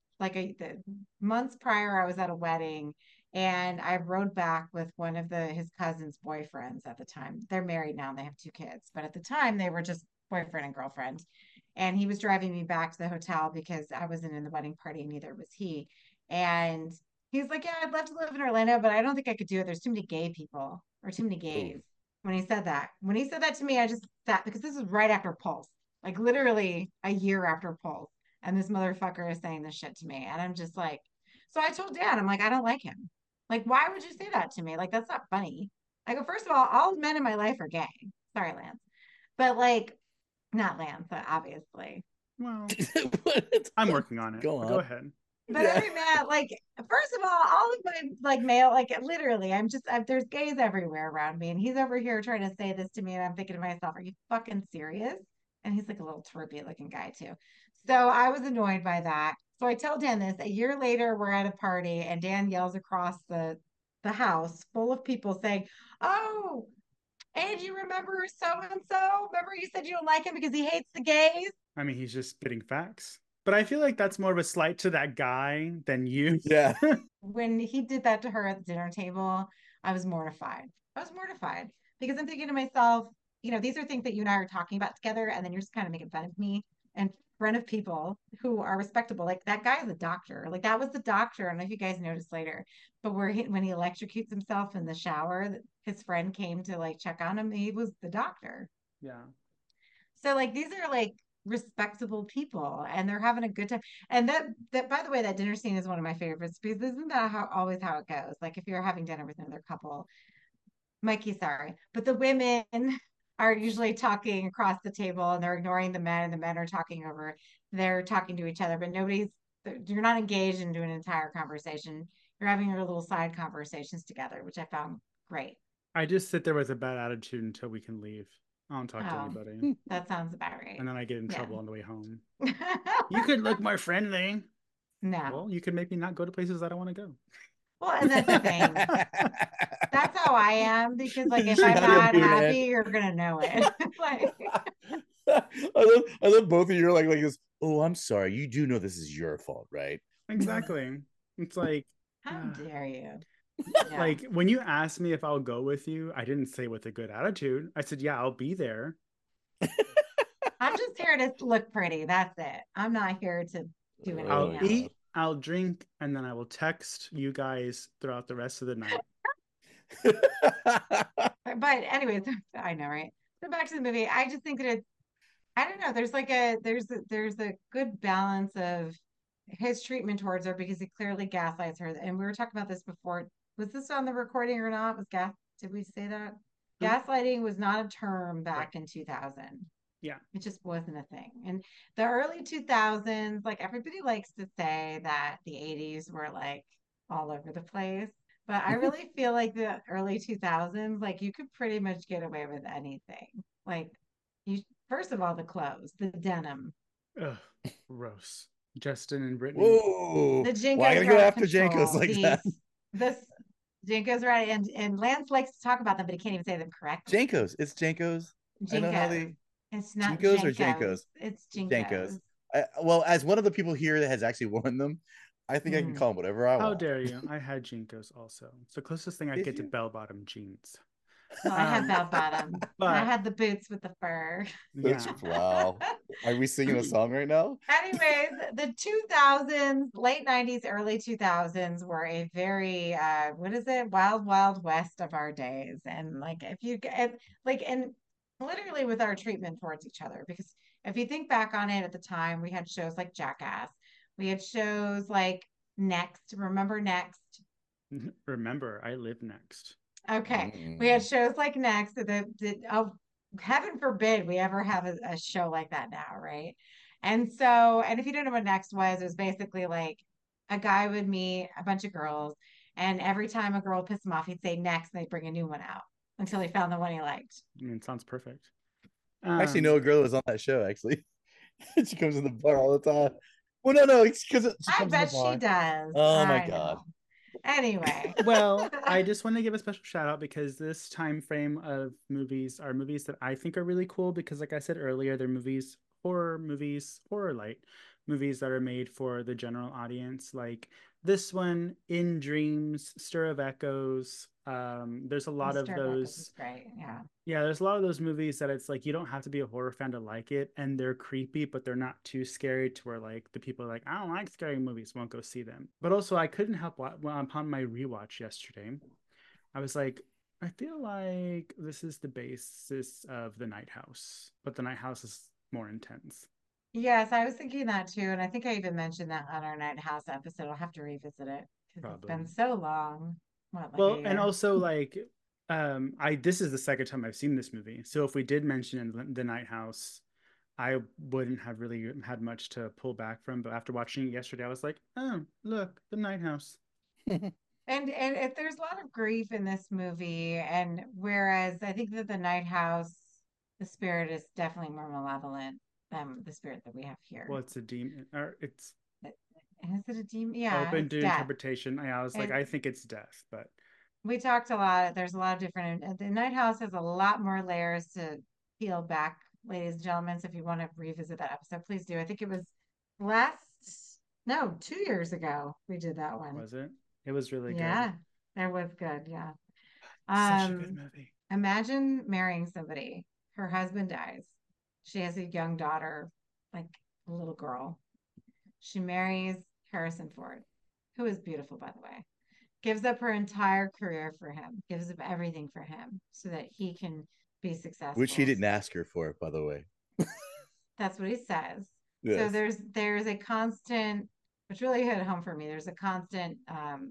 the months prior I was at a wedding and I rode back with one of his cousin's boyfriends at the time. They're married now and they have two kids, but at the time they were just boyfriend and girlfriend. And he was driving me back to the hotel because I wasn't in the wedding party and neither was he. And he's like, "Yeah, I'd love to live in Orlando, but I don't think I could do it. There's too many gay people or too many Oh, gays." When he said that, to me, I just sat because this was right after Pulse, like literally a year after Pulse. And this motherfucker is saying this shit to me. And I'm just like, so I told Dan, I'm like, I don't like him. Like, why would you say that to me? Like, that's not funny. I go, first of all men in my life are gay. Sorry, Lance. But like, not Lance, obviously. Well, What? I'm working on it. Go But go on. ahead. But Yeah. every man, like, first of all of my like male, like literally, there's gays everywhere around me, and he's over here trying to say this to me, and I'm thinking to myself, are you fucking serious? And he's like a little twerpy looking guy too. So I was annoyed by that. So I tell Dan this. A year later, we're at a party, and Dan yells across the house full of people saying, "Oh, Hey, do you remember so and so? Remember you said you don't like him because he hates the gays? I mean, he's just spitting facts. But I feel like that's more of a slight to that guy than you. Yeah. When he did that to her at the dinner table, I was mortified. I was mortified because I'm thinking to myself, these are things that you and I are talking about together, and then you're just kind of making fun of me in front of people who are respectable. Like that guy is a doctor. Like that was the doctor. I don't know if you guys noticed later, but when he electrocutes himself in the shower, his friend came to like check on him. He was the doctor. Yeah. So like these are like respectable people and they're having a good time. And that by the way, that dinner scene is one of my favorites because isn't that always how it goes? Like if you're having dinner with another couple, Mikey, sorry, but the women are usually talking across the table and they're ignoring the men and the men are talking over, they're talking to each other, but you're not engaged into an entire conversation. You're having your little side conversations together, which I found great. I just sit there with a bad attitude until we can leave. I don't talk to Oh, anybody. that sounds about right. And then I get in Yeah. trouble on the way home. You could look more friendly. No. Well, you could make me not go to places I don't want to go. Well, and that's the thing. That's how I am because like if Sure, I'm how do not you, man? happy, you're gonna know it. Like, I love both of you are like this. Oh, I'm sorry. You do know this is your fault, right? Exactly. It's like, how dare you? Yeah. like when you asked me if I'll go with you, I didn't say with a good attitude. I said, yeah, I'll be there. I'm just here to look pretty. That's it. I'm not here to do Oh anything I'll my else. eat, I'll drink, and then I will text you guys throughout the rest of the night. god. But anyways, I know, right? So back to the movie. I just think that I don't know. There's a good balance of his treatment towards her because he clearly gaslights her. And we were talking about this before. Was this on the recording or not? Did we say that? Huh? Gaslighting was not a term Right. back in 2000. Yeah. It just wasn't a thing. And the early 2000s, like everybody likes to say that the 80s were like all over the place. But I really feel like the early 2000s, like you could pretty much get away with anything. Like you, first of all, the clothes, the denim, Ugh, gross. Justin and Brittany. Whoa. the Why Jinkos gotta were go out of after Jankos control. like that? This Jinkos were out, and Lance likes to talk about them, but he can't even say them correctly. Jankos. It's Jankos. I know how Jinkos. they It's not Jinkos or Jenkos. Jankos? It's Jankos. Jinkos. Well, as one of the people here that has actually worn them, I think I can Mm. call them whatever I How want. dare you? I had Jinkos also. It's the closest thing I Did get to you? bell bottom jeans. Well, I had bell bottom. I But had the boots with the fur. That's yeah. wow. Are we singing a song right now? Anyways, the 2000s, late 90s, early 2000s were a very, what is it? Wild, wild west of our days. And like, if you get like, and literally with our treatment towards each other, because if you think back on it at the time, we had shows like Jackass, we had shows like Next. Remember Next? Remember, I live next. Okay. We had Mm. shows like Next oh, heaven forbid we ever have a show like that now, right? And if you don't know what Next was, it was basically like a guy would meet a bunch of girls, and every time a girl pissed him off, he'd say next, and they'd bring a new one out until he found the one he liked. I mean, it sounds perfect. I actually know a girl who's on that show, actually. She comes in the bar all the time. Well, no, it's because she I comes in the bet she bar. does. Oh my I god. know. Anyway. Well, I just want to give a special shout out because this time frame of movies are movies that I think are really cool because, like I said earlier, they're movies, horror light movies that are made for the general audience. Like this one, In Dreams, Stir of Echoes. There's a lot of Mr. Buckles is those. great. Yeah. Yeah, there's a lot of those movies that it's like you don't have to be a horror fan to like it, and they're creepy, but they're not too scary to where like the people are like, I don't like scary movies, won't go see them. But also, I couldn't help well, upon my rewatch yesterday, I was like, I feel like this is the basis of The Night House, but The Night House is more intense. Yes, I was thinking that too. And I think I even mentioned that on our Night House episode. I'll have to revisit it because it's been Probably. so long. What, like a Well, and year? also like, I this is the second time I've seen this movie, so if we did mention in The Night House, I wouldn't have really had much to pull back from, but after watching it yesterday, I was like, oh, look, The Night House. And if there's a lot of grief in this movie, and whereas I think that the Night House, the spirit is definitely more malevolent than the spirit that we have Well, here. it's a demon, or it's Is it a demon? Yeah, open it's to death. interpretation. I was like, It, I think it's death, but we talked a lot. There's a lot of different. The Night House has a lot more layers to peel back, ladies and gentlemen. So if you want to revisit that episode, please do. I think it was no, 2 years ago we did that one. Was it? It was really good. Yeah, that was good. Yeah. Such a good movie. Imagine marrying somebody. Her husband dies. She has a young daughter, like a little girl. She marries Harrison Ford, who is beautiful, by the way. Gives up her entire career for him, gives up everything for him so that he can be Which he successful. didn't ask her for, by the way. That's what he says. So Yes. there's a constant, which really hit home for me. There's a constant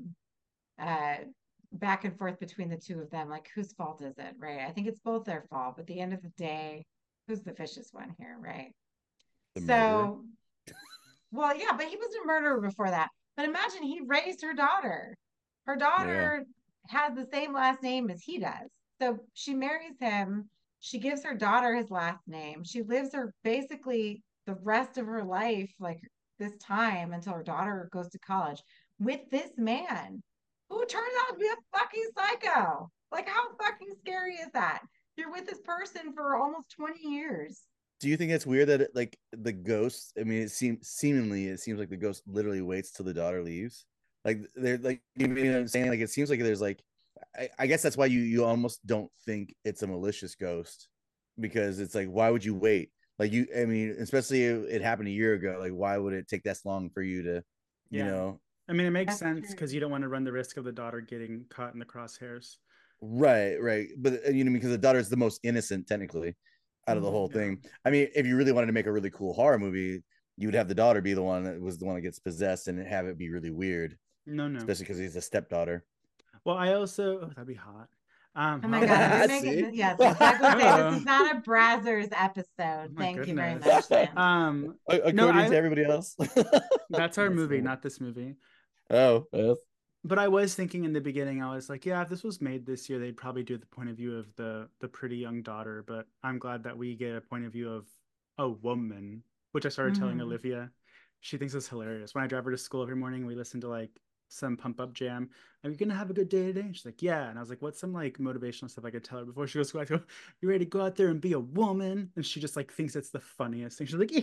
uh back and forth between the two of them. Like, whose fault is it, right? I think it's both their fault, but at the end of the day, who's the vicious one here, right? The murderer. So, well, yeah, but he was a murderer before that. But imagine he raised her daughter. Her Yeah. daughter has the same last name as he does. So she marries him. She gives her daughter his last name. She lives her basically the rest of her life, like this time until her daughter goes to college, with this man who turns out to be a fucking psycho. Like, how fucking scary is that? You're with this person for almost 20 years. Do you think it's weird that like the ghost? I mean, it seems like the ghost literally waits till the daughter leaves. Like they're like, you know what I'm saying? Like it seems like there's like, I guess that's why you almost don't think it's a malicious ghost, because it's like, why would you wait? Like you, I mean, especially if it happened a year ago. Like, why would it take that long for you to, you Yeah. know? I mean, it makes That's sense true. because you don't want to run the risk of the daughter getting caught in the crosshairs. Right, right. But you know, because the daughter is the most innocent technically out of the whole Mhm. Yeah. thing. I mean, if you really wanted to make a really cool horror movie, you would have the daughter be the one that was the one that gets possessed and have it be really weird, No, no. especially because he's a stepdaughter. Well, I also that'd be hot. Oh my God, are we See? making yes, as Doug would say, this Uh-oh. is not a Brazzers Oh episode. my Thank you very goodness. much, Lance. No, According to I everybody else. that's our That's movie, funny. not this movie. Oh, yes. But I was thinking in the beginning, I was like, yeah, if this was made this year, they'd probably do the point of view of the pretty young daughter. But I'm glad that we get a point of view of a woman, which I started telling Mhm. Olivia. She thinks it's hilarious. When I drive her to school every morning, we listen to like some pump up jam. Are you gonna have a good day today? She's like, yeah. And I was like, what's some like motivational stuff I could tell her before she goes to school? I go, you ready to go out there and be a woman? And she just like thinks it's the funniest thing. She's like,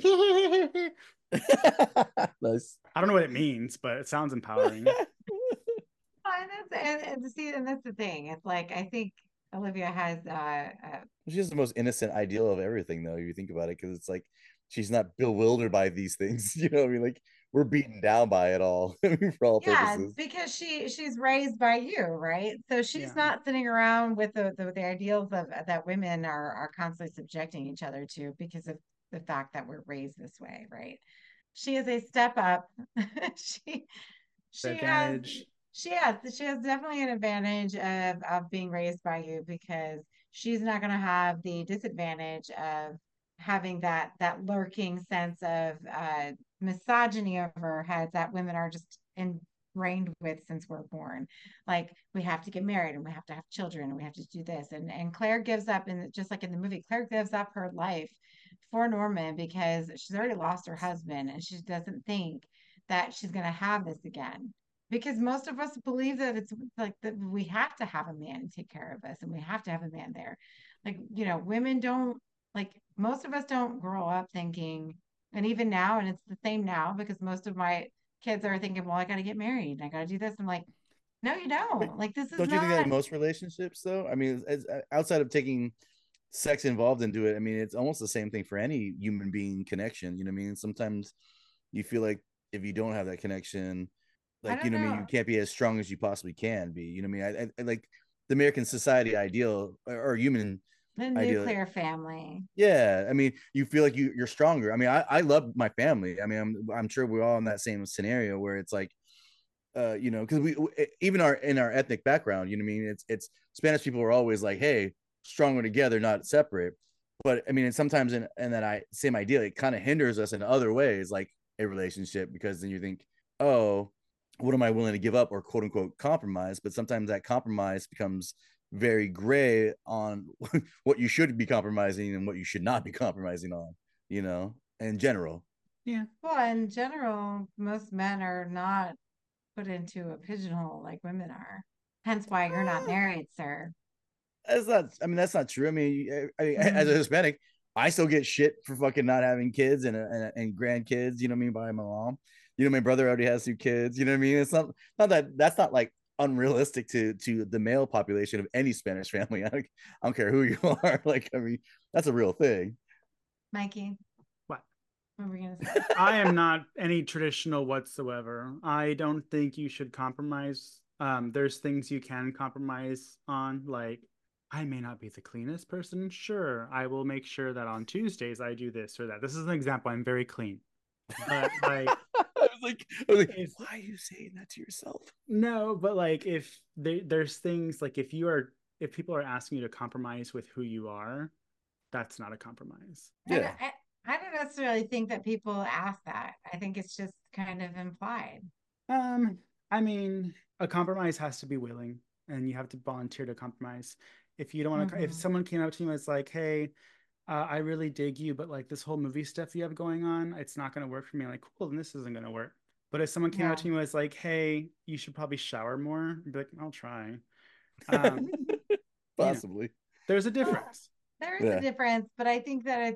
Nice. I don't know what it means, but it sounds empowering. And that's the thing. It's like, I think Olivia has She's the most innocent ideal of everything, though, if you think about it, because it's like she's not bewildered by these things. You know what I mean? Like we're beaten down by it all for all yeah, purposes. because she's raised by you, right? So she's Yeah. not sitting around with the ideals of that women are constantly subjecting each other to because of the fact that we're raised this way, right? She is a step up. she The she has advantage. she has definitely an advantage of being raised by you because she's not going to have the disadvantage of having that lurking sense of misogyny over our heads that women are just ingrained with since we're born. Like, we have to get married and we have to have children and we have to do this. And Claire gives up, and just like in the movie, Claire gives up her life for Norman because she's already lost her husband and she doesn't think that she's going to have this again, because most of us believe that it's like that we have to have a man take care of us and we have to have a man there. Like, women don't, like, most of us don't grow up thinking, and even now, and it's the same now because most of my kids are thinking, well, I got to get married, I got to do this. I'm like, no, you But don't. Like, this is don't you think that not. in most relationships, though? I mean, outside of taking sex involved into it, I mean, it's almost the same thing for any human being connection. You know what I mean? Sometimes you feel like if you don't have that connection, I like, you don't know what I mean, you know. can't be as strong as you possibly can be. You know what I mean? I like the American society ideal, or human The ideal. nuclear family. Yeah, I mean, you feel like you're stronger. I mean, I love my family. I mean, I'm sure we're all in that same scenario where it's like, you know, because we even our in our ethnic background, you know what I mean, it's Spanish people are always like, hey, stronger together, not separate. But I mean, and sometimes in that same idea, it kind of hinders us in other ways, like a relationship, because then you think, oh, what am I willing to give up or quote unquote compromise? But sometimes that compromise becomes very gray on what you should be compromising and what you should not be compromising on, you know, in general. Yeah. Well, in general, most men are not put into a pigeonhole like women are. Hence why you're not married, sir. That's not. I mean, that's not true. I mean, as a Mm. Hispanic, I still get shit for fucking not having kids and grandkids. You know what I mean? By my mom. You know, my brother already has 2 kids. You know what I mean? It's not that that's not like unrealistic to the male population of any Spanish family. I don't care who you are. Like, I mean, that's a real thing. Mikey, What? what were we gonna say? I am not any traditional whatsoever. I don't think you should compromise. There's things you can compromise on, like I may not be the cleanest person. Sure, I will make sure that on Tuesdays I do this or that. This is an example. I'm very clean. But like I was like, if why are you saying that to yourself? no, but like if there's things like if people are asking you to compromise with who you are, that's not a compromise. I don't, Yeah, I, I don't necessarily think that people ask that. I think it's just kind of implied. Um, I mean, a compromise has to be willing, and you have to volunteer to compromise. If you don't want to, if Hmm. someone came up to you and was like, "Hey, I really dig you, but like this whole movie stuff you have going on, it's not going to work for me." I'm like, cool, then this isn't going to work. But if someone came out Yeah. to me and was like, "Hey, you should probably shower more," I'd be like, "I'll try." Um, you know, possibly. there's a Well, difference. there is a Yeah, difference, but I think that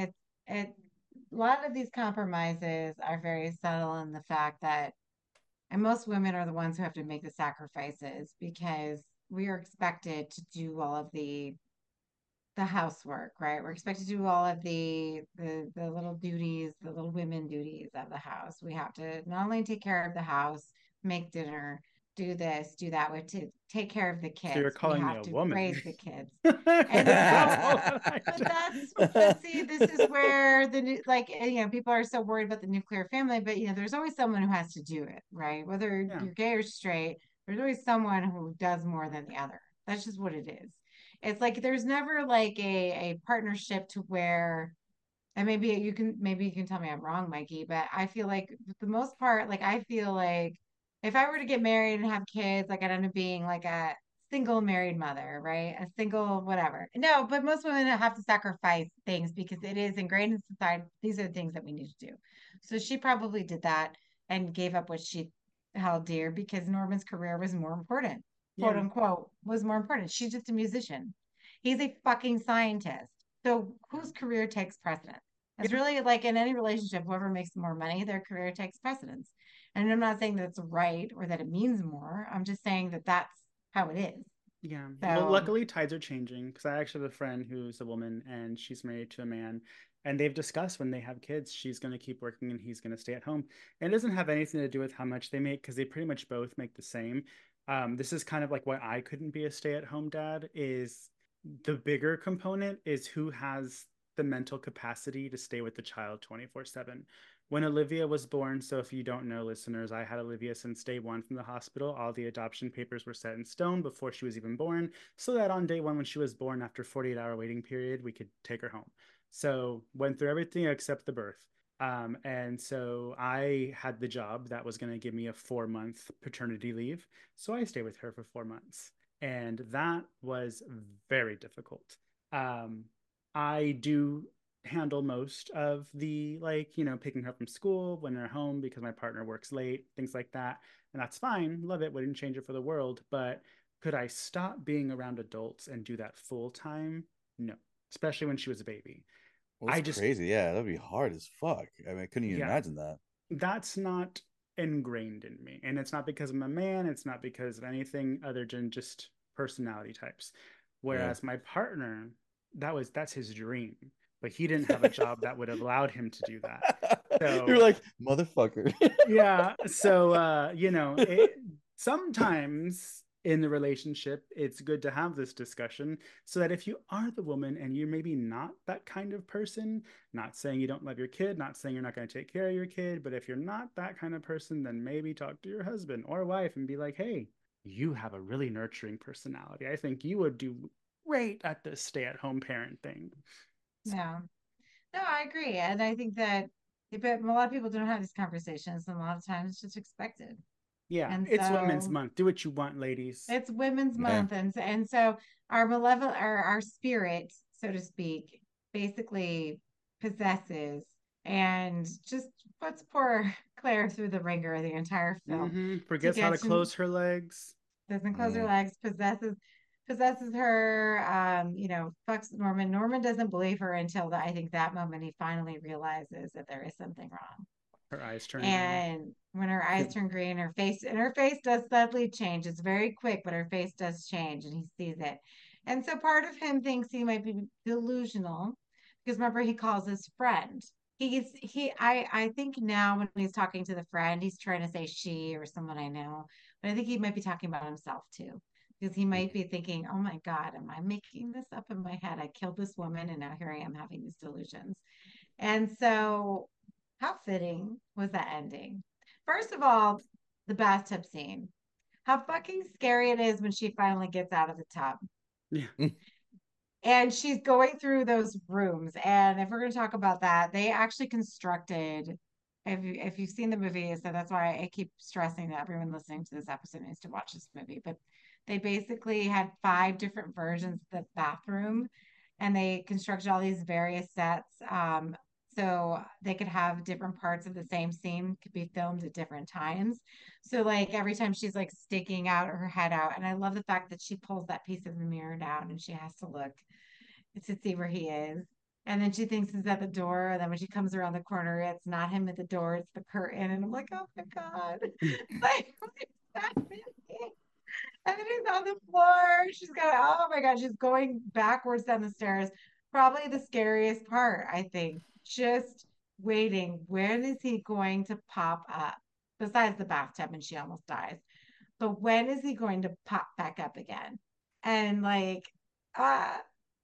it a lot of these compromises are very subtle in the fact that, and most women are the ones who have to make the sacrifices because we are expected to do all of the housework, right? We're expected to do all of the little duties, the little women duties of the house. We have to not only take care of the house, make dinner, do this, do that. We have to take care of the So you're kids. We calling me have a to woman? raise the kids. And That's so, all that I but see, this is where like, people are so worried about the nuclear family, but there's always someone who has to do it, right? Whether yeah, you're gay or straight, there's always someone who does more than the other. That's just what it is. It's like there's never like a partnership to where, and maybe you can tell me I'm wrong, Mikey, but I feel like for the most part, like I feel like if I were to get married and have kids, like I'd end up being like a single married mother, right? A single whatever. No, but most women have to sacrifice things because it is ingrained in society. These are the things that we need to do. So she probably did that and gave up what she held dear because Norman's career was more important, quote yeah, unquote, was more important. She's just a musician. He's a fucking scientist. So yeah, whose career takes precedence? It's yeah. really like in any relationship, whoever makes more money, their career takes precedence. And I'm not saying that it's right or that it means more. I'm just saying that that's how it is. Yeah. Well, So, luckily tides are changing because I actually have a friend who's a woman and she's married to a man. And they've discussed when they have kids, she's going to keep working and he's going to stay at home. And it doesn't have anything to do with how much they make because they pretty much both make the same. This is kind of like why I couldn't be a stay-at-home dad is the bigger component is who has the mental capacity to stay with the child 24/7. When Olivia was born, so if you don't know, listeners, I had Olivia since day one from the hospital. All the adoption papers were set in stone before she was even born, so that on day one, when she was born, after 48-hour waiting period, we could take her home. So went through everything except the birth. And so I had the job that was going to give me a 4 month paternity leave. So I stayed with her for 4 months. And that was very difficult. Um, I do handle most of the like picking her from school when they're home because my partner works late, things like that, and that's fine, love it, wouldn't change it for the world. But could I stop being around adults and do that full time? No, especially when she was a baby. well, I it's just crazy. Yeah, that'd be hard as fuck. I mean, I couldn't even Yeah, imagine that. that's not ingrained in me, and it's not because I'm a man, it's not because of anything other than just personality types. Yeah. Whereas my partner, that's his dream, but he didn't have a job that would have allowed him to do that. You're So like, motherfucker. yeah, so sometimes in the relationship it's good to have this discussion so that if you are the woman and you're maybe not that kind of person, not saying you don't love your kid, not saying you're not going to take care of your kid, but if you're not that kind of person, then maybe talk to your husband or wife and be like, hey, you have a really nurturing personality, I think you would do great at this stay-at-home parent thing. So no, no, I agree. And I think that, but a lot of people don't have these conversations, and a lot of times it's just expected. yeah, And it's Women's so Month, do what you want, ladies. it's Women's Yeah. Month, and so our malevolent, our spirit, so to speak, basically possesses and just puts poor Claire through the ringer the entire film to Forgets how get to to close her legs. doesn't close her legs, possesses her, fucks Norman. Norman doesn't believe her until I think that moment he finally realizes that there is something wrong. Her eyes turn green. And when her eyes turn green, her face does suddenly change. It's very quick, but her face does change and he sees it. And so part of him thinks he might be delusional because remember he calls his friend. I think now when he's talking to the friend, he's trying to say she or someone I know, but I think he might be talking about himself too. Because he might be thinking, oh my God, am I making this up in my head? I killed this woman and now here I am having these delusions. And so how fitting was that ending? First of all, the bathtub scene. How fucking scary it is when she finally gets out of the tub. Yeah. And she's going through those rooms. And if we're going to talk about that, they actually constructed, if you've seen the movie, so that's why I keep stressing that everyone listening to this episode needs to watch this movie. But they basically had 5 different versions of the bathroom and they constructed all these various sets. So they could have different parts of the same scene could be filmed at different times. So like every time she's like sticking out her head out, and I love the fact that she pulls that piece of the mirror down and she has to look to see where he is. And then she thinks he's at the door. And then when she comes around the corner, it's not him at the door, it's the curtain. And I'm like, oh my God. Like, what is that movie? And then he's on the floor. She's going, oh my God, she's going backwards down the stairs. Probably the scariest part, I think. Just waiting. When is he going to pop up? Besides the bathtub, and she almost dies. But when is he going to pop back up again? And like, ah,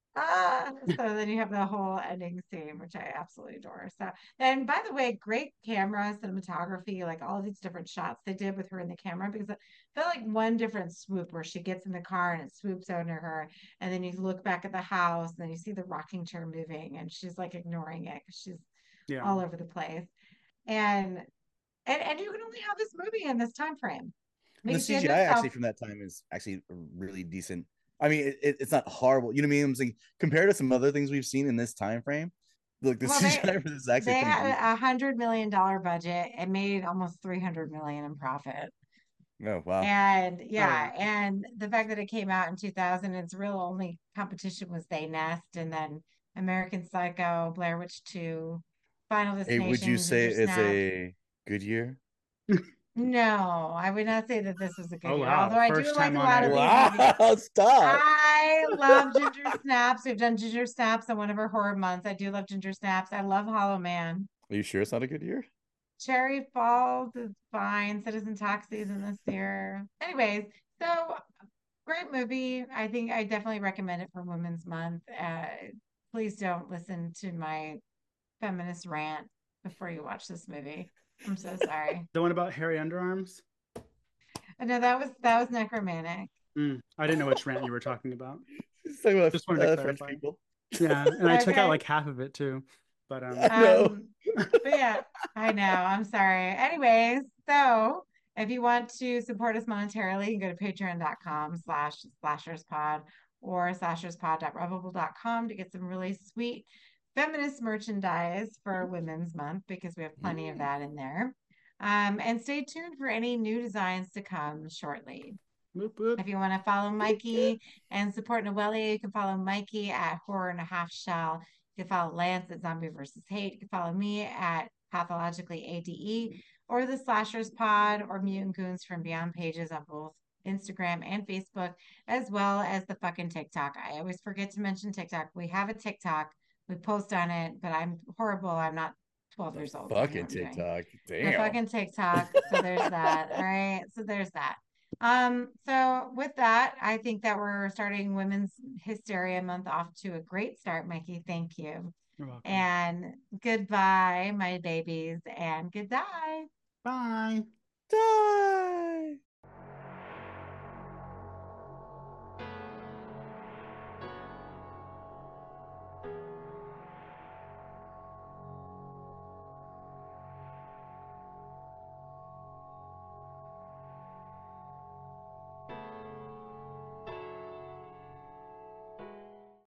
so then you have the whole ending scene, which I absolutely adore. So, and by the way, great camera cinematography, like all these different shots they did with her in the camera, because it felt like one different swoop where she gets in the car and it swoops under her, and then you look back at the house, and then you see the rocking chair moving, and she's like ignoring it because she's all over the place, and you can only have this movie in this time frame. And the CGI actually from that time is actually really decent. I mean, it's not horrible. You know what I mean? I'm saying compared to some other things we've seen in this time frame, like the CGI for this is actually they pretty had $100 million budget and made almost 300 million in profit. Oh wow! And and the fact that it came out in 2000, its real only competition was They Nest, and then American Psycho, Blair Witch 2, Final Destination. Hey, would you say it's a good year? No, I would not say that this was a good year. Wow. Although I do like a lot of these movies. Stop. I love Ginger Snaps. We've done Ginger Snaps on one of our horror months. I do love Ginger Snaps. I love Hollow Man. Are you sure it's not a good year? Cherry Falls is fine. Citizen Taxi in this year. Anyways, so great movie. I think I definitely recommend it for Women's Month. Please don't listen to my feminist rant before you watch this movie. I'm so sorry. The one about hairy underarms? No, that was Necromantic. I didn't know which rant you were talking about. Just wanted to clarify. People. Yeah, and I took out like half of it too. But but yeah, I know. I'm sorry. Anyways, so if you want to support us monetarily, you can go to patreon.com/slasherspod or slasherspod.redbubble.com to get some really sweet feminist merchandise for Women's Month because we have plenty of that in there. And stay tuned for any new designs to come shortly. Boop, boop. If you want to follow Mikey and support Noelia, you can follow Mikey at Horror and a Half Shell. You can follow Lance at Zombie versus Hate. You can follow me at Pathologically ADE or the Slashers Pod or Mutant Goons from Beyond pages on both Instagram and Facebook, as well as the fucking TikTok. I always forget to mention TikTok. We have a TikTok. We post on it, but I'm horrible. I'm not 12 years old. Fucking TikTok. Damn. The fucking TikTok. So there's that. All right. So there's that. So with that, I think that we're starting Women's Hysteria Month off to a great start, Mikey. Thank you. You're welcome. And goodbye, my babies, and goodbye. Bye. Die.